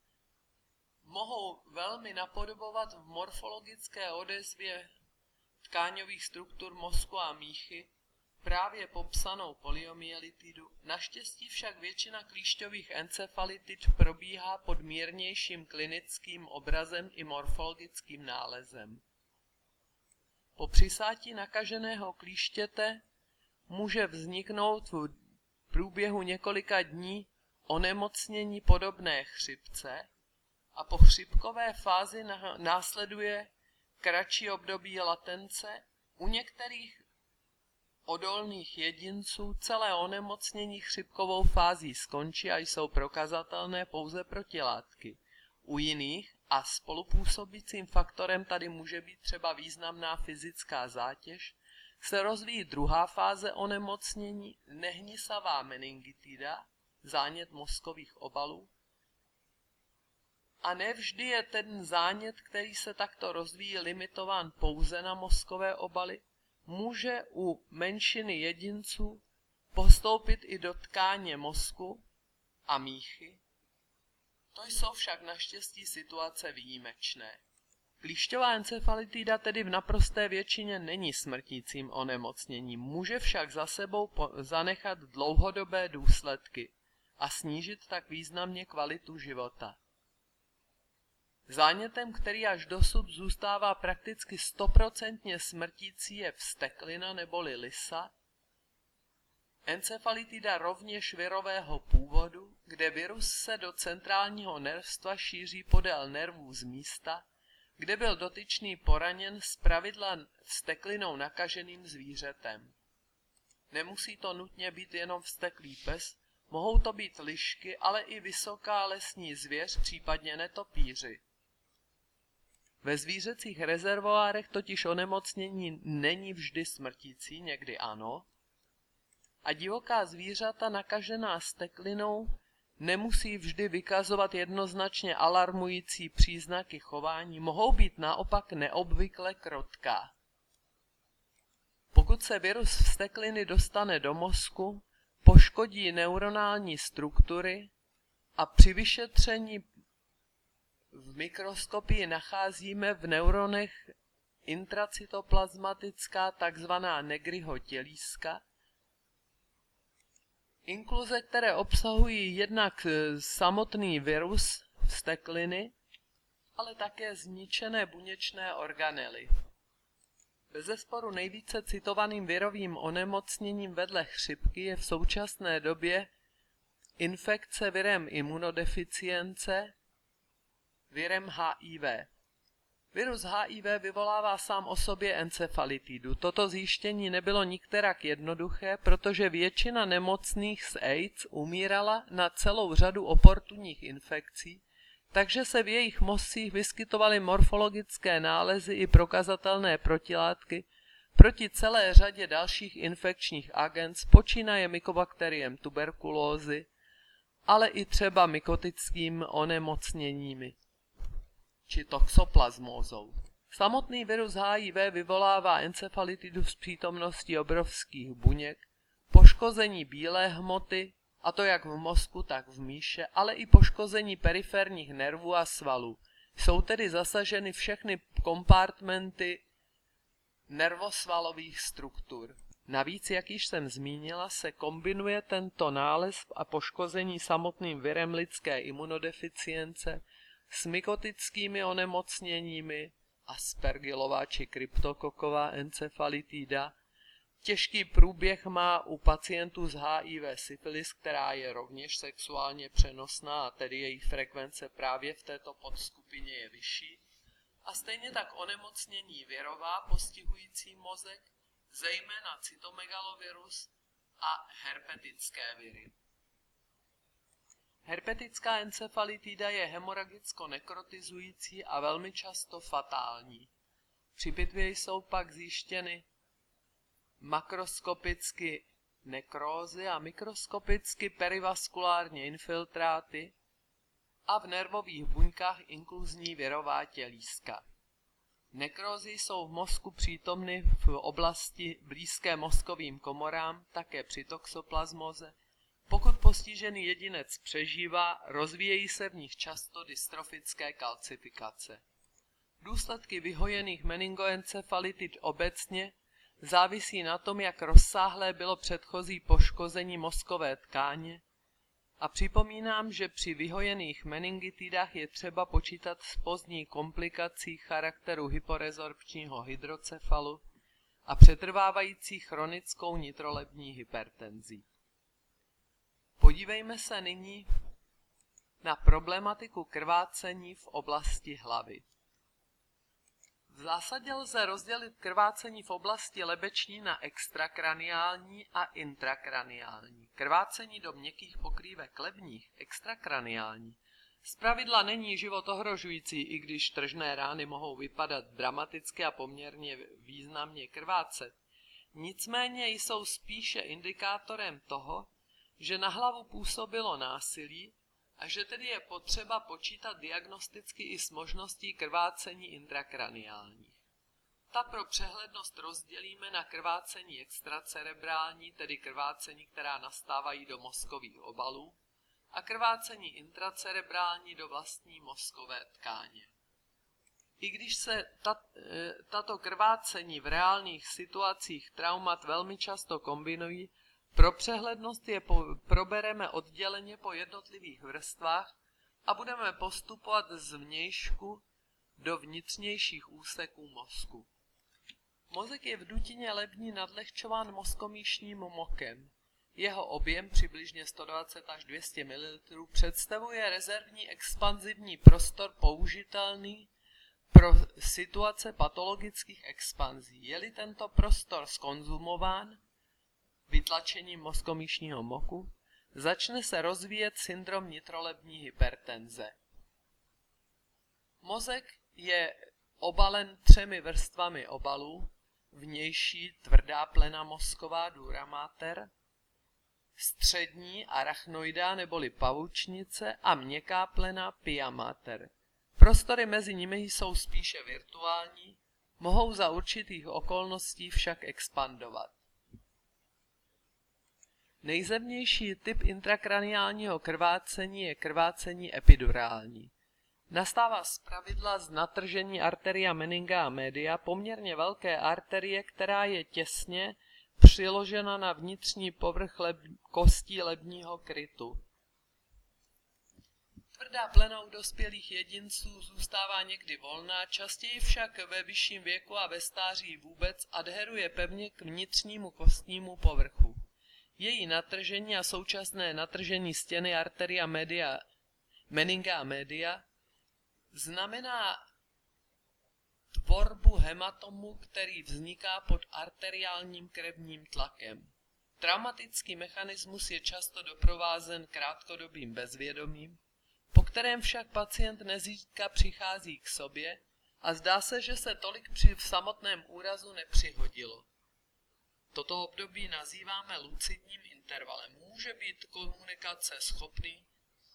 mohou velmi napodobovat v morfologické odezvě tkáňových struktur mozku a míchy právě popsanou poliomyelitidu. Naštěstí však většina klíšťových encefalitid probíhá pod mírnějším klinickým obrazem i morfologickým nálezem. Po přisátí nakaženého klíštěte může vzniknout v průběhu několika dní onemocnění podobné chřipce a po chřipkové fázi následuje kratší období latence. U některých odolných jedinců celé onemocnění chřipkovou fází skončí a jsou prokazatelné pouze protilátky. U jiných a spolupůsobícím faktorem tady může být třeba významná fyzická zátěž, se rozvíjí druhá fáze onemocnění, nehnisavá meningitida, zánět mozkových obalů. A nevždy je ten zánět, který se takto rozvíjí, limitován pouze na mozkové obaly. Může u menšiny jedinců postoupit i do tkáně mozku a míchy. To jsou však naštěstí situace výjimečné. Klíšťová encefalitida tedy v naprosté většině není smrtícím onemocněním, může však za sebou zanechat dlouhodobé důsledky a snížit tak významně kvalitu života. Zánětem, který až dosud zůstává prakticky stoprocentně smrtící, je vzteklina neboli lisa. Encefalitida rovněž virového původu, kde virus se do centrálního nervstva šíří podél nervů z místa, kde byl dotyčný poraněn, zpravidla vzteklinou nakaženým zvířetem. Nemusí to nutně být jenom vzteklý pes, mohou to být lišky, ale i vysoká lesní zvěř, případně netopýři. Ve zvířecích rezervoárech totiž onemocnění není vždy smrtící, někdy ano, a divoká zvířata nakažená vzteklinou nemusí vždy vykazovat jednoznačně alarmující příznaky chování, mohou být naopak neobvykle krotká. Pokud se virus vztekliny dostane do mozku, poškodí neuronální struktury a při vyšetření v mikroskopii nacházíme v neuronech intracytoplazmatická takzvaná Negriho tělíska, inkluze, které obsahují jednak samotný virus vztekliny, ale také zničené buněčné organely. Bezesporu nejvíce citovaným virovým onemocněním vedle chřipky je v současné době infekce virem imunodeficience, virem H I V. Virus H I V vyvolává sám o sobě encefalitidu. Toto zjištění nebylo nikterak jednoduché, protože většina nemocných s AIDS umírala na celou řadu oportunních infekcí, takže se v jejich mozcích vyskytovaly morfologické nálezy i prokazatelné protilátky proti celé řadě dalších infekčních agent, počínaje mykobakteriem tuberkulózy, ale i třeba mykotickým onemocněními či toxoplasmózou. Samotný virus H I V vyvolává encefalitidu s přítomností obrovských buněk, poškození bílé hmoty, a to jak v mozku, tak v míše, ale i poškození periferních nervů a svalů. Jsou tedy zasaženy všechny kompartmenty nervosvalových struktur. Navíc, jak již jsem zmínila, se kombinuje tento nález a poškození samotným virem lidské imunodeficience s mykotickými onemocněními, Aspergillová či kryptokoková encefalitida. Těžký průběh má u pacientů s H I V syfilis, která je rovněž sexuálně přenosná, a tedy její frekvence právě v této podskupině je vyšší. A stejně tak onemocnění virová postihující mozek, zejména cytomegalovirus a herpetické viry. Herpetická encefalitida je hemoragicko-nekrotizující a velmi často fatální. Při pitvě jsou pak zjištěny makroskopicky nekrózy a mikroskopicky perivaskulárně infiltráty a v nervových buňkách inkluzní virová tělíska. Nekrózy jsou v mozku přítomny v oblasti blízké mozkovým komorám, také při toxoplasmóze. Pokud postižený jedinec přežívá, rozvíjejí se v nich často dystrofické kalcifikace. Důsledky vyhojených meningoencefalitid obecně závisí na tom, jak rozsáhlé bylo předchozí poškození mozkové tkáně, A připomínám, že při vyhojených meningitidách je třeba počítat s pozdní komplikací charakteru hyporezorpčního hydrocefalu a přetrvávající chronickou nitrolební hypertenzí. Podívejme se nyní na problematiku krvácení v oblasti hlavy. V zásadě lze rozdělit krvácení v oblasti lebeční na extrakraniální a intrakraniální. Krvácení do měkkých pokrývek lebních, extrakraniální, zpravidla není život ohrožující, i když tržné rány mohou vypadat dramaticky a poměrně významně krvácet. Nicméně jsou spíše indikátorem toho, že na hlavu působilo násilí a že tedy je potřeba počítat diagnosticky i s možností krvácení intrakraniálních. Ta pro přehlednost rozdělíme na krvácení extracerebrální, tedy krvácení, která nastávají do mozkových obalů, a krvácení intracerebrální do vlastní mozkové tkáně. I když se tato krvácení v reálných situacích traumat velmi často kombinují, pro přehlednost je po, probereme odděleně po jednotlivých vrstvách a budeme postupovat z vnějšku do vnitřnějších úseků mozku. Mozek je v dutině lební nadlehčován mozkomíšním mokem. Jeho objem, přibližně sto dvacet až dvě stě mililitrů, představuje rezervní expanzivní prostor použitelný pro situace patologických expanzí. Je-li tento prostor skonzumován vytlačením mozkomíšního moku, začne se rozvíjet syndrom nitrolební hypertenze. Mozek je obalen třemi vrstvami obalů: vnější tvrdá plena mozková dura mater, střední arachnoida neboli pavučnice a měkká plena pia mater. Prostory mezi nimi jsou spíše virtuální, mohou za určitých okolností však expandovat. Nejzevnější typ intrakraniálního krvácení je krvácení epidurální. Nastává zpravidla z natržení arteria meninga media, poměrně velké arterie, která je těsně přiložena na vnitřní povrch leb, kostí lebního krytu. Tvrdá plena u dospělých jedinců zůstává někdy volná, častěji však ve vyšším věku a ve stáří vůbec adheruje pevně k vnitřnímu kostnímu povrchu. Její natržení a současné natržení stěny arteria media, meninga media znamená tvorbu hematomu, který vzniká pod arteriálním krevním tlakem. Traumatický mechanismus je často doprovázen krátkodobým bezvědomím, po kterém však pacient nezřídka přichází k sobě a zdá se, že se tolik při samotném úrazu nepřihodilo. Toto období nazýváme lucidním intervalem. Může být komunikace schopný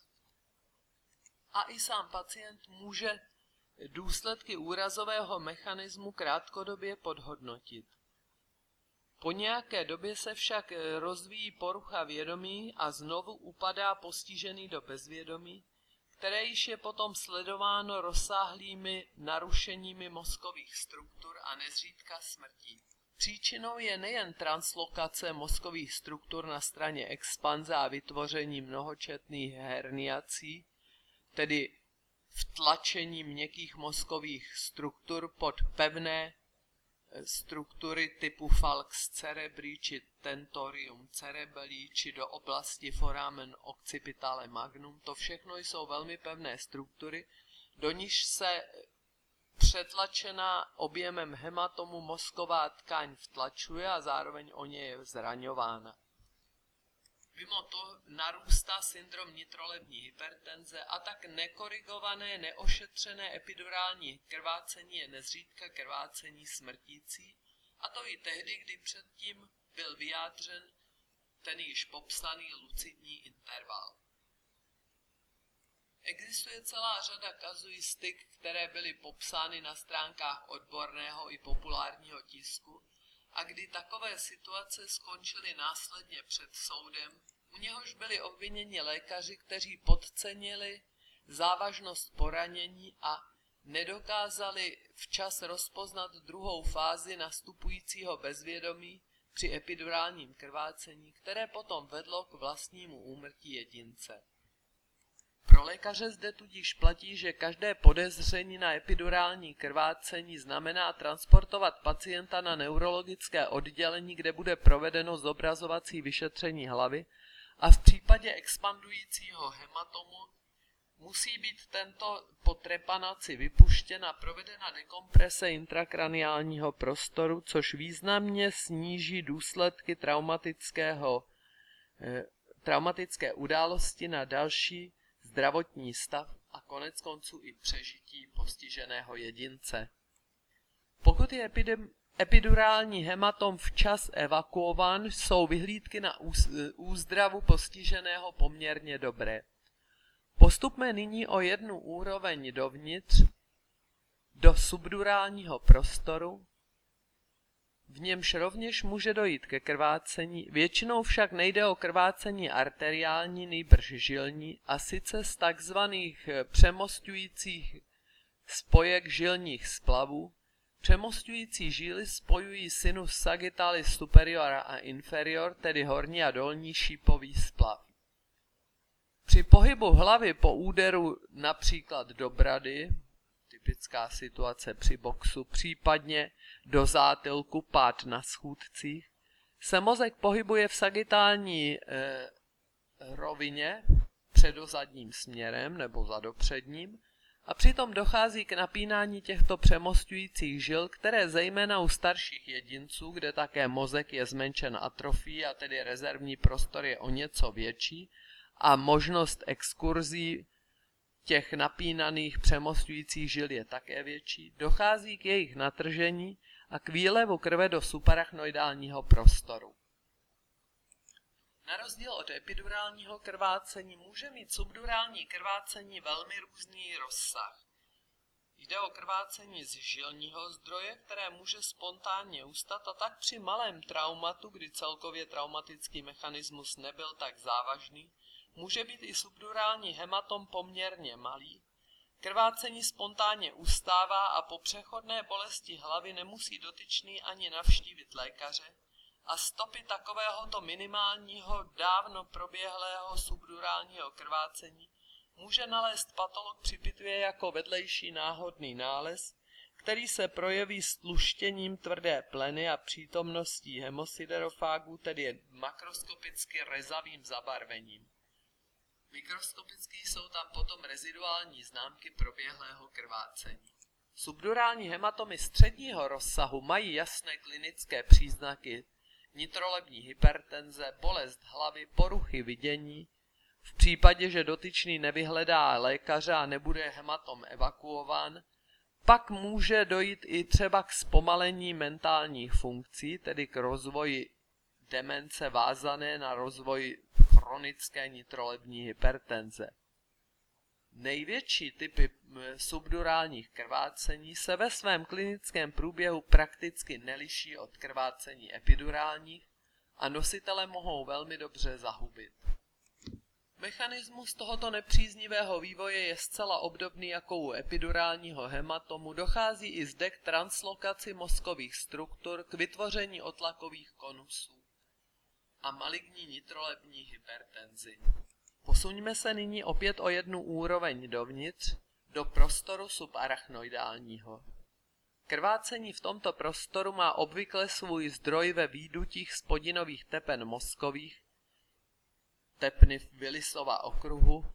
a i sám pacient může důsledky úrazového mechanismu krátkodobě podhodnotit. Po nějaké době se však rozvíjí porucha vědomí a znovu upadá postižený do bezvědomí, které již je potom sledováno rozsáhlými narušeními mozkových struktur a nezřídka smrtí. Příčinou je nejen translokace mozkových struktur na straně expanze a vytvoření mnohočetných herniací, tedy vtlačení měkkých mozkových struktur pod pevné struktury typu falx cerebri či tentorium cerebelli či do oblasti foramen occipitale magnum. To všechno jsou velmi pevné struktury, do níž se přetlačená objemem hematomu mozková tkáň vtlačuje a zároveň o ně je zraňována. Mimo to narůstá syndrom nitrolební hypertenze a tak nekorigované, neošetřené epidurální krvácení je nezřídka krvácení smrtící, a to i tehdy, kdy předtím byl vyjádřen ten již popsaný lucidní interval. Existuje celá řada kazuistik, které byly popsány na stránkách odborného i populárního tisku, a kdy takové situace skončily následně před soudem, u něhož byli obviněni lékaři, kteří podcenili závažnost poranění a nedokázali včas rozpoznat druhou fázi nastupujícího bezvědomí, při epidurálním krvácení, které potom vedlo k vlastnímu úmrtí jedince. Pro lékaře zde tudíž platí, že každé podezření na epidurální krvácení znamená transportovat pacienta na neurologické oddělení, kde bude provedeno zobrazovací vyšetření hlavy a v případě expandujícího hematomu musí být tento po trepanaci vypuštěn a provedena dekomprese intrakraniálního prostoru, což významně sníží důsledky traumatického, eh, traumatické události na další zdravotní stav a konec konců i přežití postiženého jedince. Pokud je epidem, epidurální hematom včas evakuován, jsou vyhlídky na úzdravu postiženého poměrně dobré. Postupme nyní o jednu úroveň dovnitř do subdurálního prostoru, v němž rovněž může dojít ke krvácení, většinou však nejde o krvácení arteriální, nýbrž žilní, a sice z takzvaných přemostujících spojek žilních splavů. Přemostující žíly spojují sinus sagittalis superior a inferior, tedy horní a dolní šípový splav. Při pohybu hlavy po úderu například do brady, typická situace při boxu, případně do zátylku, pád na schůdcích, se mozek pohybuje v sagitální eh, rovině předozadním směrem nebo zadopředním a přitom dochází k napínání těchto přemostujících žil, které zejména u starších jedinců, kde také mozek je zmenšen atrofií a tedy rezervní prostor je o něco větší a možnost exkurzí těch napínaných přemostujících žil je také větší, dochází k jejich natržení a k výlevu krve do subarachnoidálního prostoru. Na rozdíl od epidurálního krvácení může mít subdurální krvácení velmi různý rozsah. Jde o krvácení z žilního zdroje, které může spontánně ustat, a tak při malém traumatu, kdy celkově traumatický mechanismus nebyl tak závažný, může být i subdurální hematom poměrně malý. Krvácení spontánně ustává a po přechodné bolesti hlavy nemusí dotyčný ani navštívit lékaře a stopy takovéhoto minimálního dávno proběhlého subdurálního krvácení může nalézt patolog při pitvě jako vedlejší náhodný nález, který se projeví stluštěním tvrdé pleny a přítomností hemosiderofágů, tedy makroskopicky rezavým zabarvením. Mikroskopicky jsou tam potom reziduální známky proběhlého krvácení. Subdurální hematomy středního rozsahu mají jasné klinické příznaky nitrolební hypertenze, bolest hlavy, poruchy vidění. V případě, že dotyčný nevyhledá lékaře a nebude hematom evakuován, pak může dojít i třeba k zpomalení mentálních funkcí, tedy k rozvoji demence vázané na rozvoj chronické nitrolební hypertenze. Největší typy subdurálních krvácení se ve svém klinickém průběhu prakticky neliší od krvácení epidurálních a nositele mohou velmi dobře zahubit. Mechanismus tohoto nepříznivého vývoje je zcela obdobný jako u epidurálního hematomu, dochází i zde k translokaci mozkových struktur, k vytvoření otlakových konusů a maligní nitrolební hypertenzi. Posuňme se nyní opět o jednu úroveň dovnitř, do prostoru subarachnoidálního. Krvácení v tomto prostoru má obvykle svůj zdroj ve výdutích spodinnových tepen mozkových, tepny Willisova okruhu,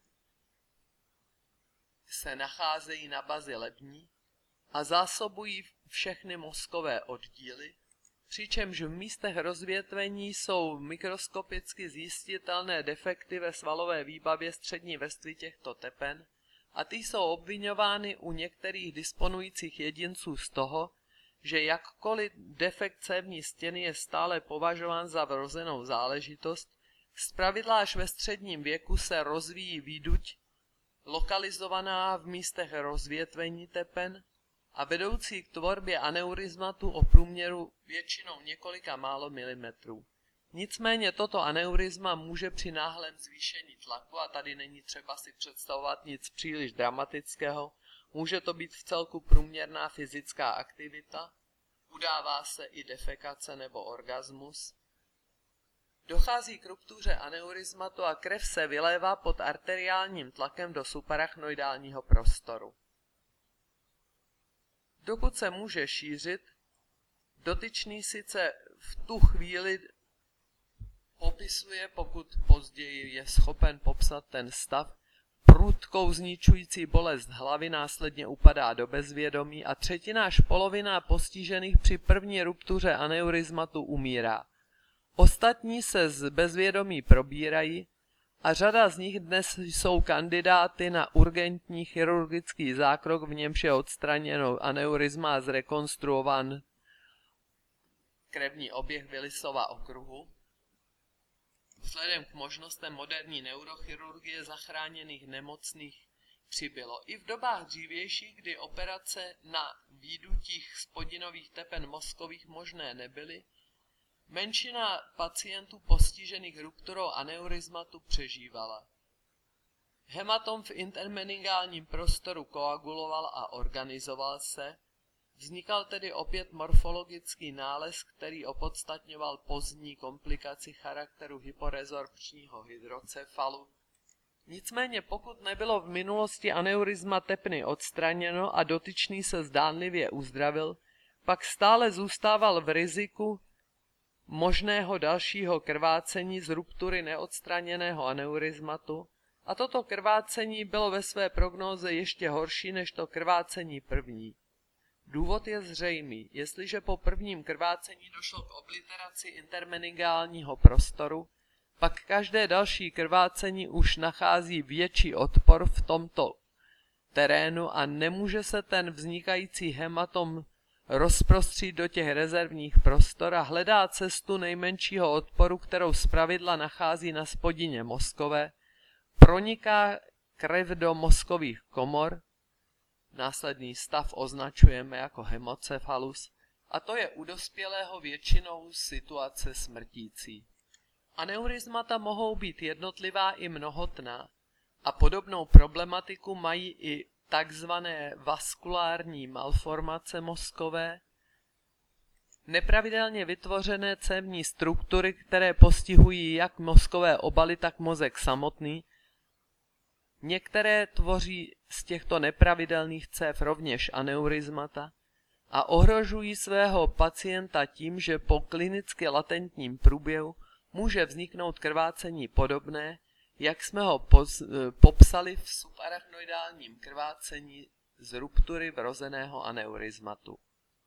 se nacházejí na bazi lební a zásobují všechny mozkové oddíly, přičemž v místech rozvětvení jsou mikroskopicky zjistitelné defekty ve svalové výbavě střední vrstvy těchto tepen a ty jsou obviňovány u některých disponujících jedinců z toho, že jakkoliv defekt cévní stěny je stále považován za vrozenou záležitost, zpravidla až ve středním věku se rozvíjí výduť lokalizovaná v místech rozvětvení tepen a vedoucí k tvorbě aneurizmatu o průměru většinou několika málo milimetrů. Nicméně toto aneurizma může při náhlém zvýšení tlaku, a tady není třeba si představovat nic příliš dramatického, může to být v celku průměrná fyzická aktivita, udává se i defekace nebo orgasmus. Dochází k ruptuře aneurizmatu a krev se vylévá pod arteriálním tlakem do suprarachnoidálního prostoru. Dokud se může šířit, dotyčný sice v tu chvíli popisuje, pokud později je schopen popsat ten stav, prudkou zničující bolest hlavy, následně upadá do bezvědomí a třetina až polovina postižených při první ruptuře aneurizmatu umírá. Ostatní se z bezvědomí probírají a řada z nich dnes jsou kandidáty na urgentní chirurgický zákrok, v němž je odstraněno aneurizma a zrekonstruován krevní oběh Willisova okruhu. Vzhledem k možnostem moderní neurochirurgie zachráněných nemocných přibylo. I v dobách dřívějších, kdy operace na výdutích spoddinových tepen mozkových možné nebyly, menšina pacientů postižených rupturou aneurizmatu přežívala. Hematom v intermeningálním prostoru koaguloval a organizoval se, vznikal tedy opět morfologický nález, který opodstatňoval pozdní komplikaci charakteru hyporezorpčního hydrocefalu. Nicméně pokud nebylo v minulosti aneurizma tepny odstraněno a dotyčný se zdánlivě uzdravil, pak stále zůstával v riziku možného dalšího krvácení z ruptury neodstraněného aneurizmatu a toto krvácení bylo ve své prognóze ještě horší než to krvácení první. Důvod je zřejmý, jestliže po prvním krvácení došlo k obliteraci intermeningálního prostoru, pak každé další krvácení už nachází větší odpor v tomto terénu a nemůže se ten vznikající hematom rozprostřít do těch rezervních prostor a hledá cestu nejmenšího odporu, kterou zpravidla nachází na spodině mozkové, proniká krev do mozkových komor, následný stav označujeme jako hemocefalus, a to je u dospělého většinou situace smrtící. Aneurizmata mohou být jednotlivá i mnohotná a podobnou problematiku mají i takzvané vaskulární malformace mozkové, nepravidelně vytvořené cévní struktury, které postihují jak mozkové obaly, tak mozek samotný. Některé tvoří z těchto nepravidelných cév rovněž aneurizmata a ohrožují svého pacienta tím, že po klinicky latentním průběhu může vzniknout krvácení podobné, jak jsme ho poz, popsali v subarachnoidálním krvácení z ruptury vrozeného aneurizmatu.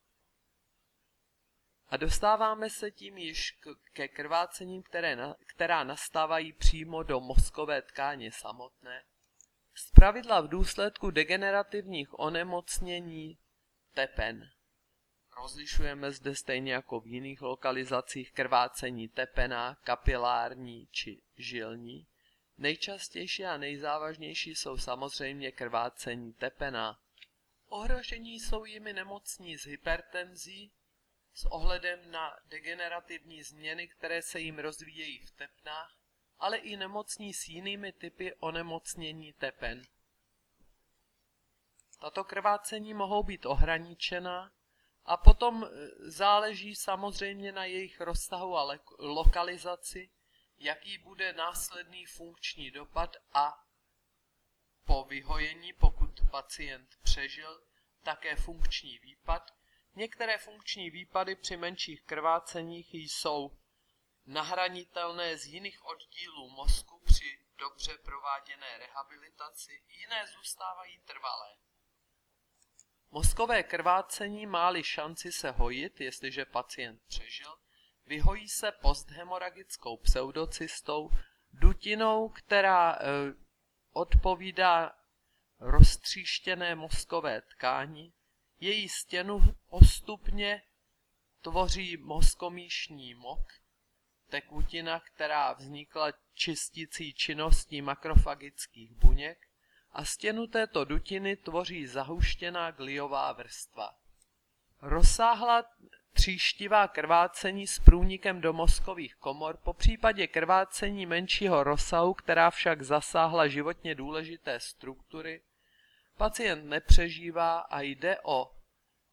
A dostáváme se tím již k, ke krvácením, které na, která nastávají přímo do mozkové tkáně samotné, zpravidla v důsledku degenerativních onemocnění tepen. Rozlišujeme zde stejně jako v jiných lokalizacích krvácení tepená, kapilární či žilní. Nejčastější a nejzávažnější jsou samozřejmě krvácení tepená. Ohrožení jsou jimi nemocní s hypertenzí s ohledem na degenerativní změny, které se jim rozvíjejí v tepnách, ale i nemocní s jinými typy onemocnění tepen. Tato krvácení mohou být ohraničena a potom záleží samozřejmě na jejich rozsahu a lokalizaci, jaký bude následný funkční dopad a po vyhojení, pokud pacient přežil, také funkční výpad. Některé funkční výpady při menších krváceních jsou nahranitelné z jiných oddílů mozku při dobře prováděné rehabilitaci, jiné zůstávají trvalé. Mozkové krvácení má-li šanci se hojit, jestliže pacient přežil, vyhojí se posthemoragickou pseudocystou, dutinou, která e, odpovídá roztříštěné mozkové tkáni. Její stěnu postupně tvoří mozkomýšní mok, tekutina, která vznikla čisticí činností makrofagických buněk, a stěnu této dutiny tvoří zahuštěná gliová vrstva. Rozsáhlá tříštivá krvácení s průnikem do mozkových komor, po případě krvácení menšího rozsahu, která však zasáhla životně důležité struktury, pacient nepřežívá a jde o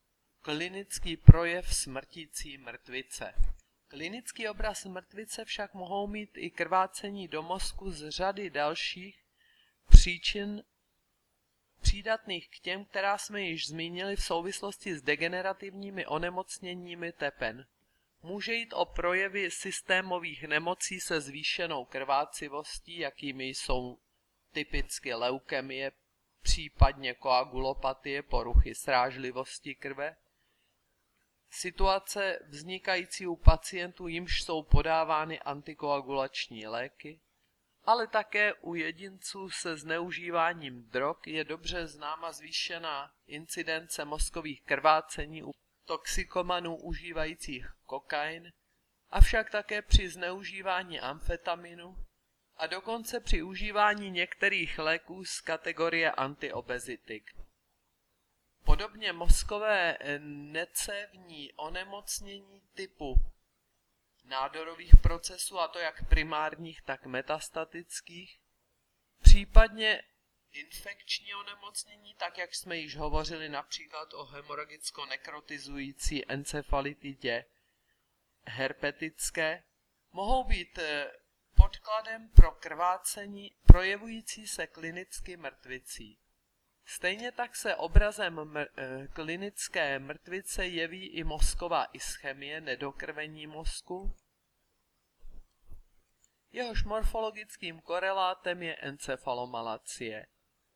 Klinický projev smrtící mrtvice. Klinický obraz mrtvice však mohou mít i krvácení do mozku z řady dalších příčin přídatných k těm, která jsme již zmínili v souvislosti s degenerativními onemocněními tepen. Může jít o projevy systémových nemocí se zvýšenou krvácivostí, jakými jsou typicky leukemie, případně koagulopatie, poruchy srážlivosti krve, situace vznikající u pacientů, jimž jsou podávány antikoagulační léky, ale také u jedinců se zneužíváním drog je dobře známa zvýšená incidence mozkových krvácení u toxikomanů užívajících kokain, avšak také při zneužívání amfetaminu a dokonce při užívání některých léků z kategorie antiobezitik. Podobně mozkové necévní onemocnění typu nádorových procesů, a to jak primárních, tak metastatických, případně infekční onemocnění, tak jak jsme již hovořili například o hemoragicko-nekrotizující encefalitidě herpetické, mohou být podkladem pro krvácení projevující se klinicky mrtvicí. Stejně tak se obrazem mr- klinické mrtvice jeví i mozková ischemie, nedokrvení mozku. Jehož morfologickým korelátem je encefalomalacie.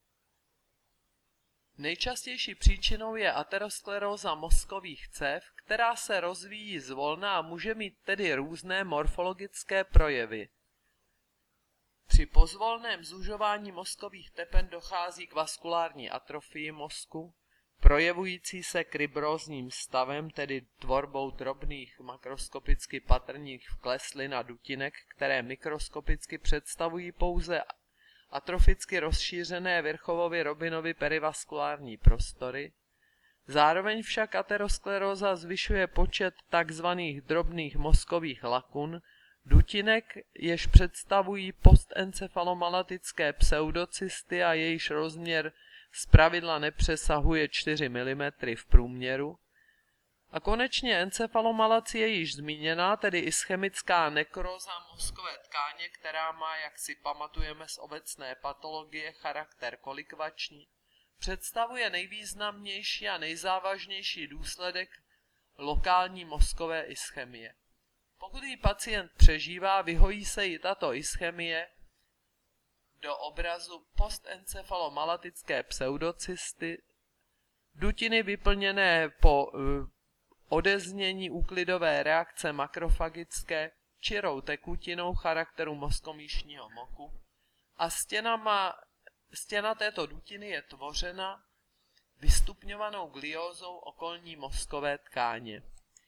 Nejčastější příčinou je ateroskleróza mozkových cév, která se rozvíjí zvolna a může mít tedy různé morfologické projevy. Při pozvolném zužování mozkových tepen dochází k vaskulární atrofii mozku, projevující se krybrózním stavem, tedy tvorbou drobných makroskopicky patrných vkleslin a dutinek, které mikroskopicky představují pouze atroficky rozšířené Virchowovy Robinovy perivaskulární prostory. Zároveň však ateroskleróza zvyšuje počet tzv. Drobných mozkových lakun, dutinek, jež představují postencefalomalatické pseudocysty a jejíž rozměr zpravidla nepřesahuje čtyři milimetry v průměru. A konečně encefalomalacie již zmíněná, tedy ischemická nekróza mozkové tkáně, která má, jak si pamatujeme z obecné patologie, charakter kolikvační, představuje nejvýznamnější a nejzávažnější důsledek lokální mozkové ischemie. Pokud ji pacient přežívá, vyhojí se jí tato ischemie do obrazu postencefalomalatické pseudocysty, dutiny vyplněné po uh, odeznění úklidové reakce makrofagické čirou tekutinou charakteru mozkomíšního moku a stěnama, stěna této dutiny je tvořena vystupňovanou gliózou okolní mozkové tkáně.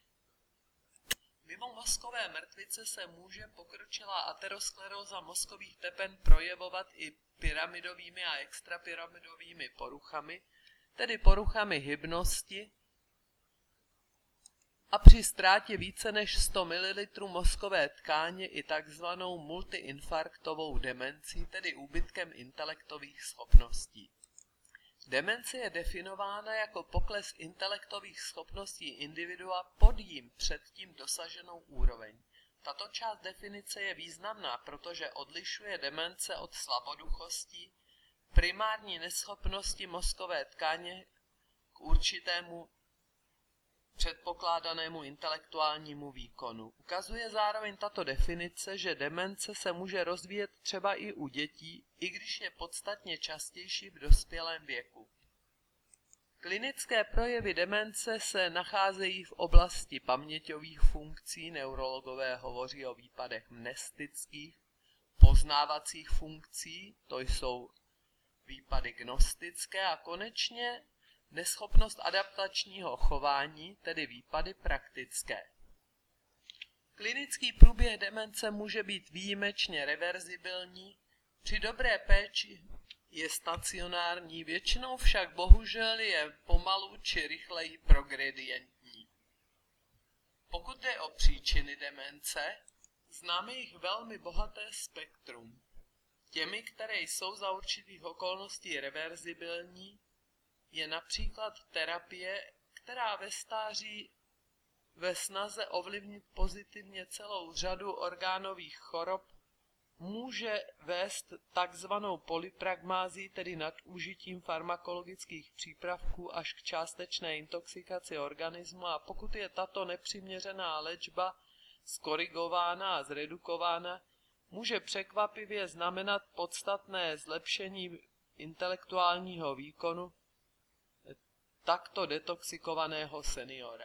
Mimo mozkové mrtvice se může pokročilá ateroskleróza mozkových tepen projevovat i pyramidovými a extrapyramidovými poruchami, tedy poruchami hybnosti, a při ztrátě více než sto mililitrů mozkové tkáně i takzvanou multiinfarktovou demencí, tedy úbytkem intelektových schopností. Demence je definována jako pokles intelektových schopností individua pod jím předtím dosaženou úroveň. Tato část definice je významná, protože odlišuje demence od slaboduchosti, primární neschopnosti mozkové tkáně k určitému předpokládanému intelektuálnímu výkonu. Ukazuje zároveň tato definice, že demence se může rozvíjet třeba i u dětí, i když je podstatně častější v dospělém věku. Klinické projevy demence se nacházejí v oblasti paměťových funkcí, neurologové hovoří o výpadech mnestických, poznávacích funkcí, to jsou výpady gnostické, a konečně neschopnost adaptačního chování, tedy výpady praktické. Klinický průběh demence může být výjimečně reverzibilní, při dobré péči je stacionární, většinou však bohužel je pomalu či rychleji progredientní. Pokud jde o příčiny demence, známe jich velmi bohaté spektrum. Těmi, které jsou za určitých okolností reverzibilní, je například terapie, která která ve stáří ve snaze ovlivnit pozitivně celou řadu orgánových chorob může vést takzvanou polypragmázii, tedy nadužitím farmakologických přípravků až k částečné intoxikaci organismu, a pokud je tato nepřiměřená léčba skorigována a zredukována, může překvapivě znamenat podstatné zlepšení intelektuálního výkonu takto detoxikovaného seniora.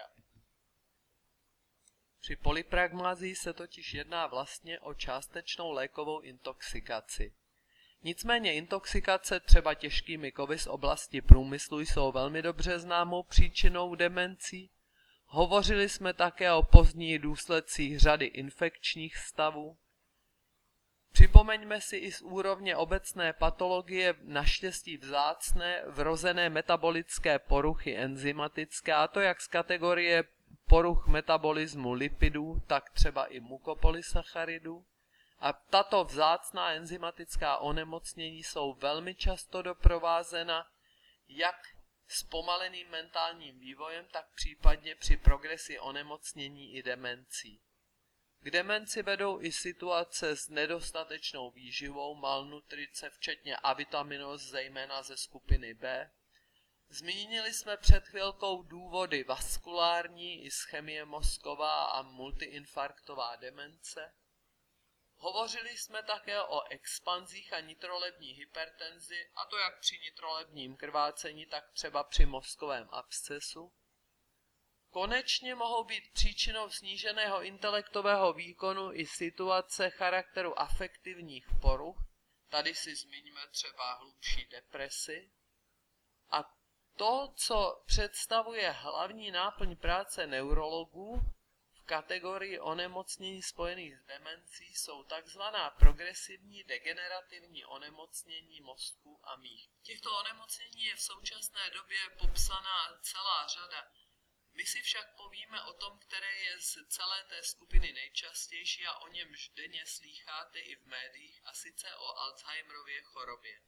Při polypragmazii se totiž jedná vlastně o částečnou lékovou intoxikaci. Nicméně intoxikace třeba těžkými kovy z oblasti průmyslu jsou velmi dobře známou příčinou demencí. Hovořili jsme také o pozdních důsledcích řady infekčních stavů. Připomeňme si i z úrovně obecné patologie naštěstí vzácné vrozené metabolické poruchy enzymatické, a to jak z kategorie poruch metabolismu lipidů, tak třeba i mukopolysacharidů. A tato vzácná enzymatická onemocnění jsou velmi často doprovázena jak zpomaleným mentálním vývojem, tak případně při progresi onemocnění i demencí. K demenci vedou i situace s nedostatečnou výživou, malnutrice, včetně avitaminóz, zejména ze skupiny B. Zmínili jsme před chvilkou důvody vaskulární, ischemie mozková a multiinfarktová demence. Hovořili jsme také o expanzích a nitrolební hypertenzi, a to jak při nitrolebním krvácení, tak třeba při mozkovém abscesu. Konečně mohou být příčinou sníženého intelektového výkonu i situace charakteru afektivních poruch, tady si zmiňme třeba hlubší depresi. A to, co představuje hlavní náplň práce neurologů v kategorii onemocnění spojených s demencí, jsou takzvaná progresivní degenerativní onemocnění mozku a mích. Těchto onemocnění je v současné době popsaná celá řada. My si však povíme o tom, které je z celé té skupiny nejčastější a o němž denně slýcháte i v médiích, a sice o Alzheimerově chorobě.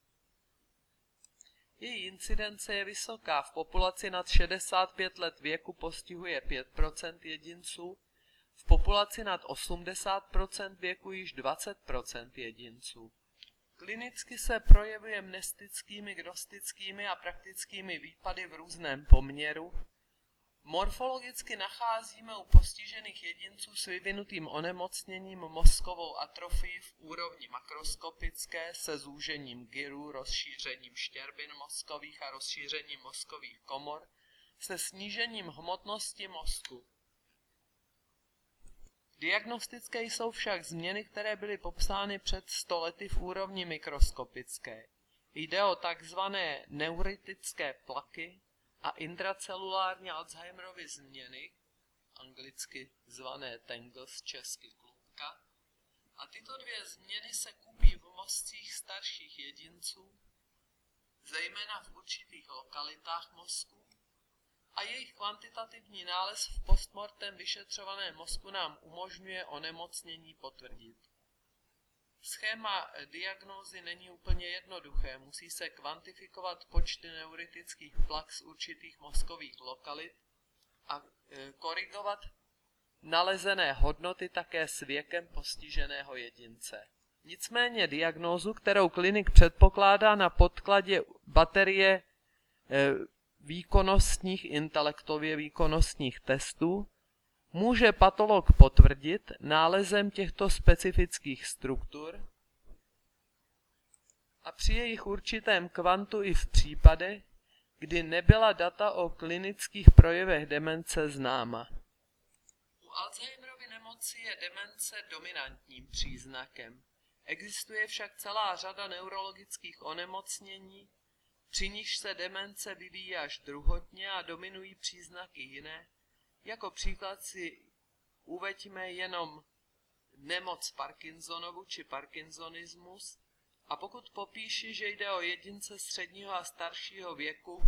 Její incidence je vysoká, v populaci nad šedesát pět let věku postihuje pět procent jedinců, v populaci nad osmdesát procent věku již dvacet procent jedinců. Klinicky se projevuje mnestickými, gnostickými a praktickými výpady v různém poměru. Morfologicky nacházíme u postižených jedinců s vyvinutým onemocněním mozkovou atrofii v úrovni makroskopické se zúžením gyrů, rozšířením štěrbin mozkových a rozšířením mozkových komor, se snížením hmotnosti mozku. Diagnostické jsou však změny, které byly popsány před sto lety v úrovni mikroskopické. Jde o takzvané neuritické plaky a intracelulární Alzheimerovy změny, anglicky zvané tangles, česky klubka. A tyto dvě změny se kupí v mozcích starších jedinců, zejména v určitých lokalitách mozku, a jejich kvantitativní nález v postmortem vyšetřovaném mozku nám umožňuje onemocnění potvrdit. Schéma diagnózy není úplně jednoduché, musí se kvantifikovat počty neuritických plak z určitých mozkových lokalit a e, korigovat nalezené hodnoty také s věkem postiženého jedince. Nicméně diagnózu, kterou klinik předpokládá na podkladě baterie e, výkonnostních, intelektově výkonnostních testů, může patolog potvrdit nálezem těchto specifických struktur a při jejich určitém kvantu i v případech, kdy nebyla data o klinických projevech demence známa. U Alzheimerovy nemoci je demence dominantním příznakem. Existuje však celá řada neurologických onemocnění, při nichž se demence vyvíjí až druhotně a dominují příznaky jiné. Jako příklad si uveďme jenom nemoc Parkinsonovu či parkinsonismus, a pokud popíši, že jde o jedince středního a staršího věku,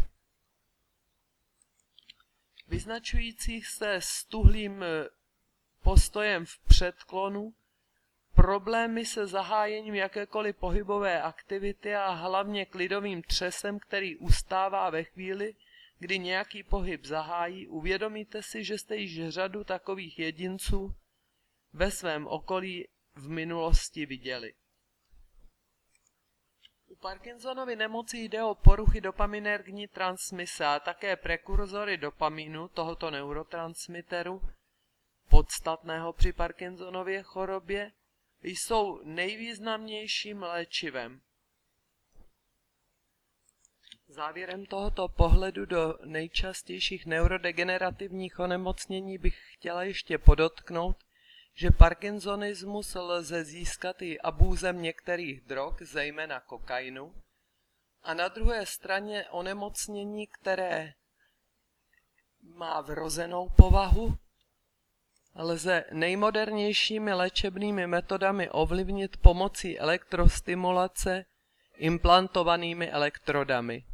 vyznačujících se stuhlým postojem v předklonu, problémy se zahájením jakékoliv pohybové aktivity a hlavně klidovým třesem, který ustává ve chvíli, kdy nějaký pohyb zahájí, uvědomíte si, že jste již řadu takových jedinců ve svém okolí v minulosti viděli. U Parkinsonovy nemoci jde o poruchy dopaminergní transmise a také prekurzory dopaminu, tohoto neurotransmiteru, podstatného při Parkinsonově chorobě, jsou nejvýznamnějším léčivem. Závěrem tohoto pohledu do nejčastějších neurodegenerativních onemocnění bych chtěla ještě podotknout, že parkinsonismus lze získat i abúzem některých drog, zejména kokainu, a na druhé straně onemocnění, které má vrozenou povahu, lze nejmodernějšími léčebnými metodami ovlivnit pomocí elektrostimulace implantovanými elektrodami.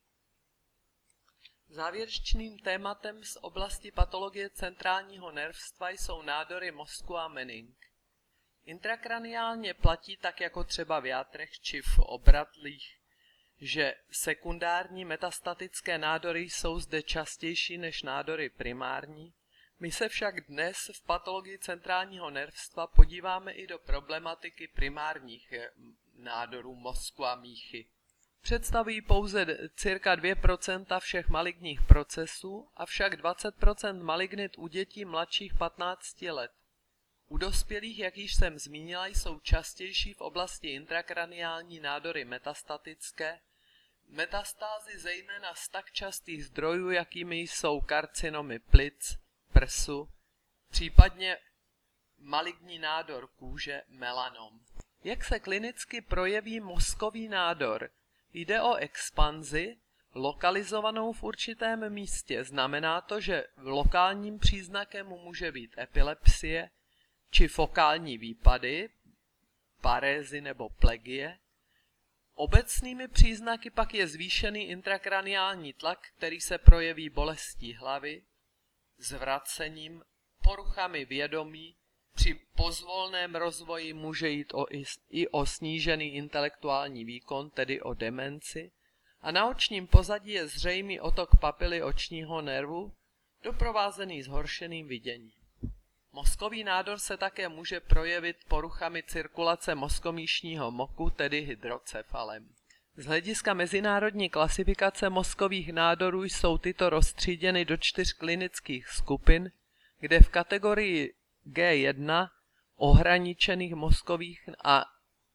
Závěrečným tématem z oblasti patologie centrálního nervstva jsou nádory mozku a mening. Intrakraniálně platí tak jako třeba v játrech či v obratlích, že sekundární metastatické nádory jsou zde častější než nádory primární. My se však dnes v patologii centrálního nervstva podíváme i do problematiky primárních nádorů mozku a míchy. Představují pouze cirka dvě procenta všech maligních procesů, avšak dvacet procent malignit u dětí mladších patnácti let. U dospělých, jak již jsem zmínila, jsou častější v oblasti intrakraniální nádory metastatické, metastázy zejména z tak častých zdrojů, jakými jsou karcinomy plic, prsu, případně maligní nádor kůže, melanom. Jak se klinicky projeví mozkový nádor? Jde o expanzi, lokalizovanou v určitém místě. Znamená to, že lokálním příznakem může být epilepsie či fokální výpady, parézy nebo plegie. Obecnými příznaky pak je zvýšený intrakraniální tlak, který se projeví bolestí hlavy, zvracením, poruchami vědomí. Při pozvolném rozvoji může jít o, i o snížený intelektuální výkon, tedy o demenci, a na očním pozadí je zřejmý otok papily očního nervu, doprovázený zhoršeným viděním. Mozkový nádor se také může projevit poruchami cirkulace mozkomíšního moku, tedy hydrocefalem. Z hlediska mezinárodní klasifikace mozkových nádorů jsou tyto roztříděny do čtyř klinických skupin, kde v kategorii G jedna ohraničených mozkových a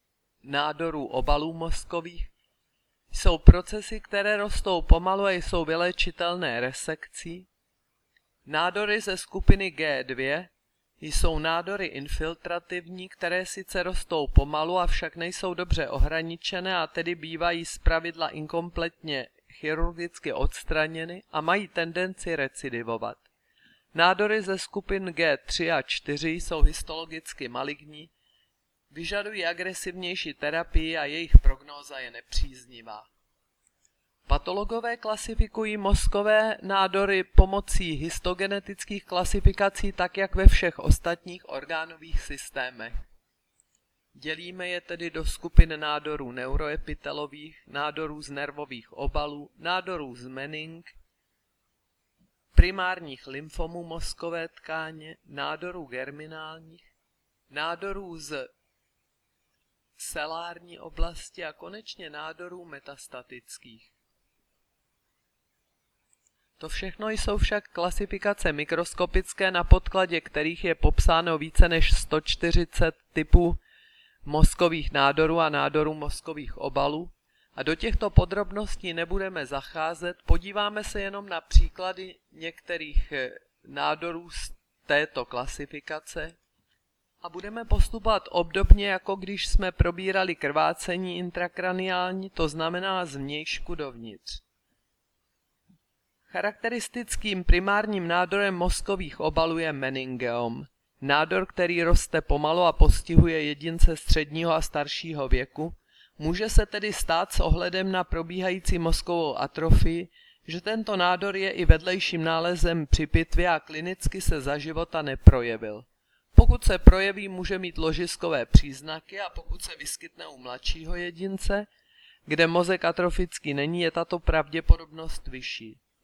nádorů obalů mozkových jsou procesy, které rostou pomalu a jsou vyléčitelné resekcí. Nádory ze skupiny G dva jsou nádory infiltrativní, které sice rostou pomalu, avšak nejsou dobře ohraničené a tedy bývají zpravidla inkompletně chirurgicky odstraněny a mají tendenci recidivovat. Nádory ze skupin G tři a čtyři jsou histologicky maligní, vyžadují agresivnější terapii a jejich prognóza je nepříznivá. Patologové klasifikují mozkové nádory pomocí histogenetických klasifikací tak, jak ve všech ostatních orgánových systémech. Dělíme je tedy do skupin nádorů neuroepitelových, nádorů z nervových obalů, nádorů z mening, primárních lymfomů mozkové tkáně, nádorů germinálních, nádorů z selární oblasti a konečně nádorů metastatických. To všechno jsou však klasifikace mikroskopické, na podkladě kterých je popsáno více než sto čtyřicet typů mozkových nádorů a nádorů mozkových obalů. A do těchto podrobností nebudeme zacházet, podíváme se jenom na příklady některých nádorů z této klasifikace a budeme postupovat obdobně, jako když jsme probírali krvácení intrakraniální, to znamená zvnějšku dovnitř. Charakteristickým primárním nádorem mozkových obalů je meningeom. Nádor, který roste pomalu a postihuje jedince středního a staršího věku. Může se tedy stát s ohledem na probíhající mozkovou atrofii, že tento nádor je i vedlejším nálezem při pitvě a klinicky se za života neprojevil. Pokud se projeví, může mít ložiskové příznaky a pokud se vyskytne u mladšího jedince, kde mozek atrofický není, je tato pravděpodobnost vyšší.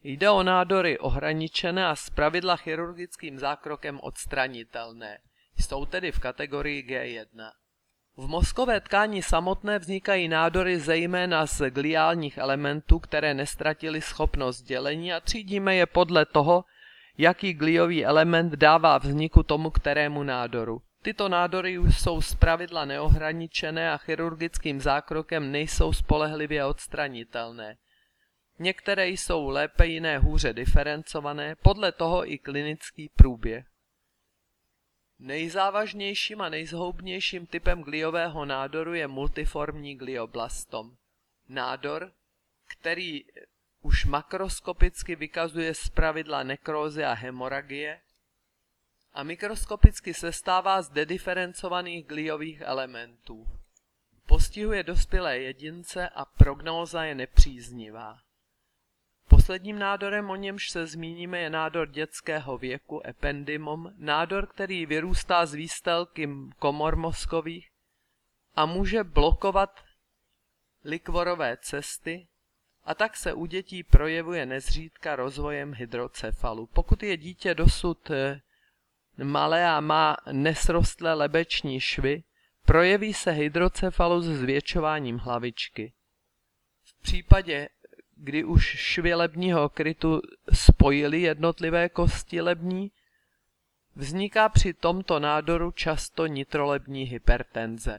Jde o nádory ohraničené a zpravidla chirurgickým zákrokem odstranitelné. Jsou tedy v kategorii G jedna. V mozkové tkáni samotné vznikají nádory zejména z gliálních elementů, které neztratily schopnost dělení, a třídíme je podle toho, jaký gliový element dává vzniku tomu kterému nádoru. Tyto nádory jsou zpravidla neohraničené a chirurgickým zákrokem nejsou spolehlivě odstranitelné. Některé jsou lépe, jiné hůře diferencované, podle toho i klinický průběh. Nejzávažnějším a nejzhoubnějším typem gliového nádoru je multiformní glioblastom. Nádor, který už makroskopicky vykazuje zpravidla nekrózy a hemoragie a mikroskopicky sestává z dediferencovaných gliových elementů. Postihuje dospělé jedince a prognóza je nepříznivá. Posledním nádorem, o němž se zmíníme, je nádor dětského věku, ependymom, nádor, který vyrůstá z výstelky komor mozkových a může blokovat likvorové cesty, a tak se u dětí projevuje nezřídka rozvojem hydrocefalu. Pokud je dítě dosud malé a má nesrostlé lebeční švy, projeví se hydrocefalus s zvětšováním hlavičky. V případě, kdy už švy lebního krytu spojily jednotlivé kosti lební, vzniká při tomto nádoru často nitrolební hypertenze.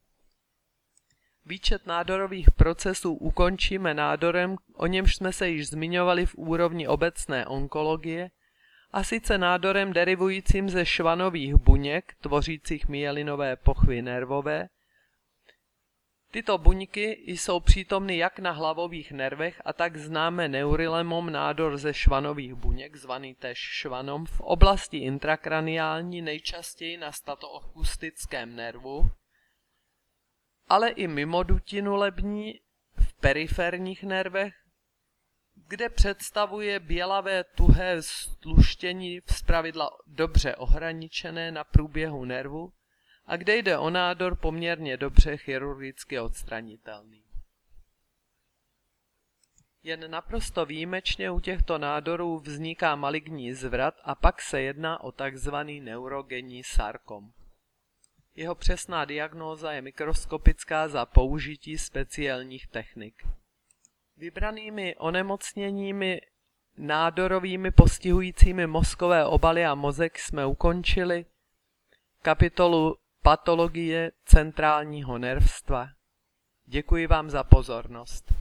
Výčet nádorových procesů ukončíme nádorem, o němž jsme se již zmiňovali v úrovni obecné onkologie, a sice nádorem derivujícím ze švanových buněk, tvořících myelinové pochvy nervové. Tyto buňky jsou přítomny jak na hlavových nervech, a tak známe neurilemom nádor ze švanových buněk, zvaný též švanom, v oblasti intrakraniální, nejčastěji na statoakustickém nervu, ale i mimo dutinu lební, v periferních nervech, kde představuje bělavé tuhé stluštění zpravidla dobře ohraničené na průběhu nervu a kde jde o nádor poměrně dobře chirurgicky odstranitelný. Jen naprosto výjimečně u těchto nádorů vzniká maligní zvrat a pak se jedná o takzvaný neurogenní sarkom. Jeho přesná diagnóza je mikroskopická za použití speciálních technik. Vybranými onemocněními nádorovými postihujícími mozkové obaly a mozek jsme ukončili kapitolu patologie centrálního nervstva. Děkuji vám za pozornost.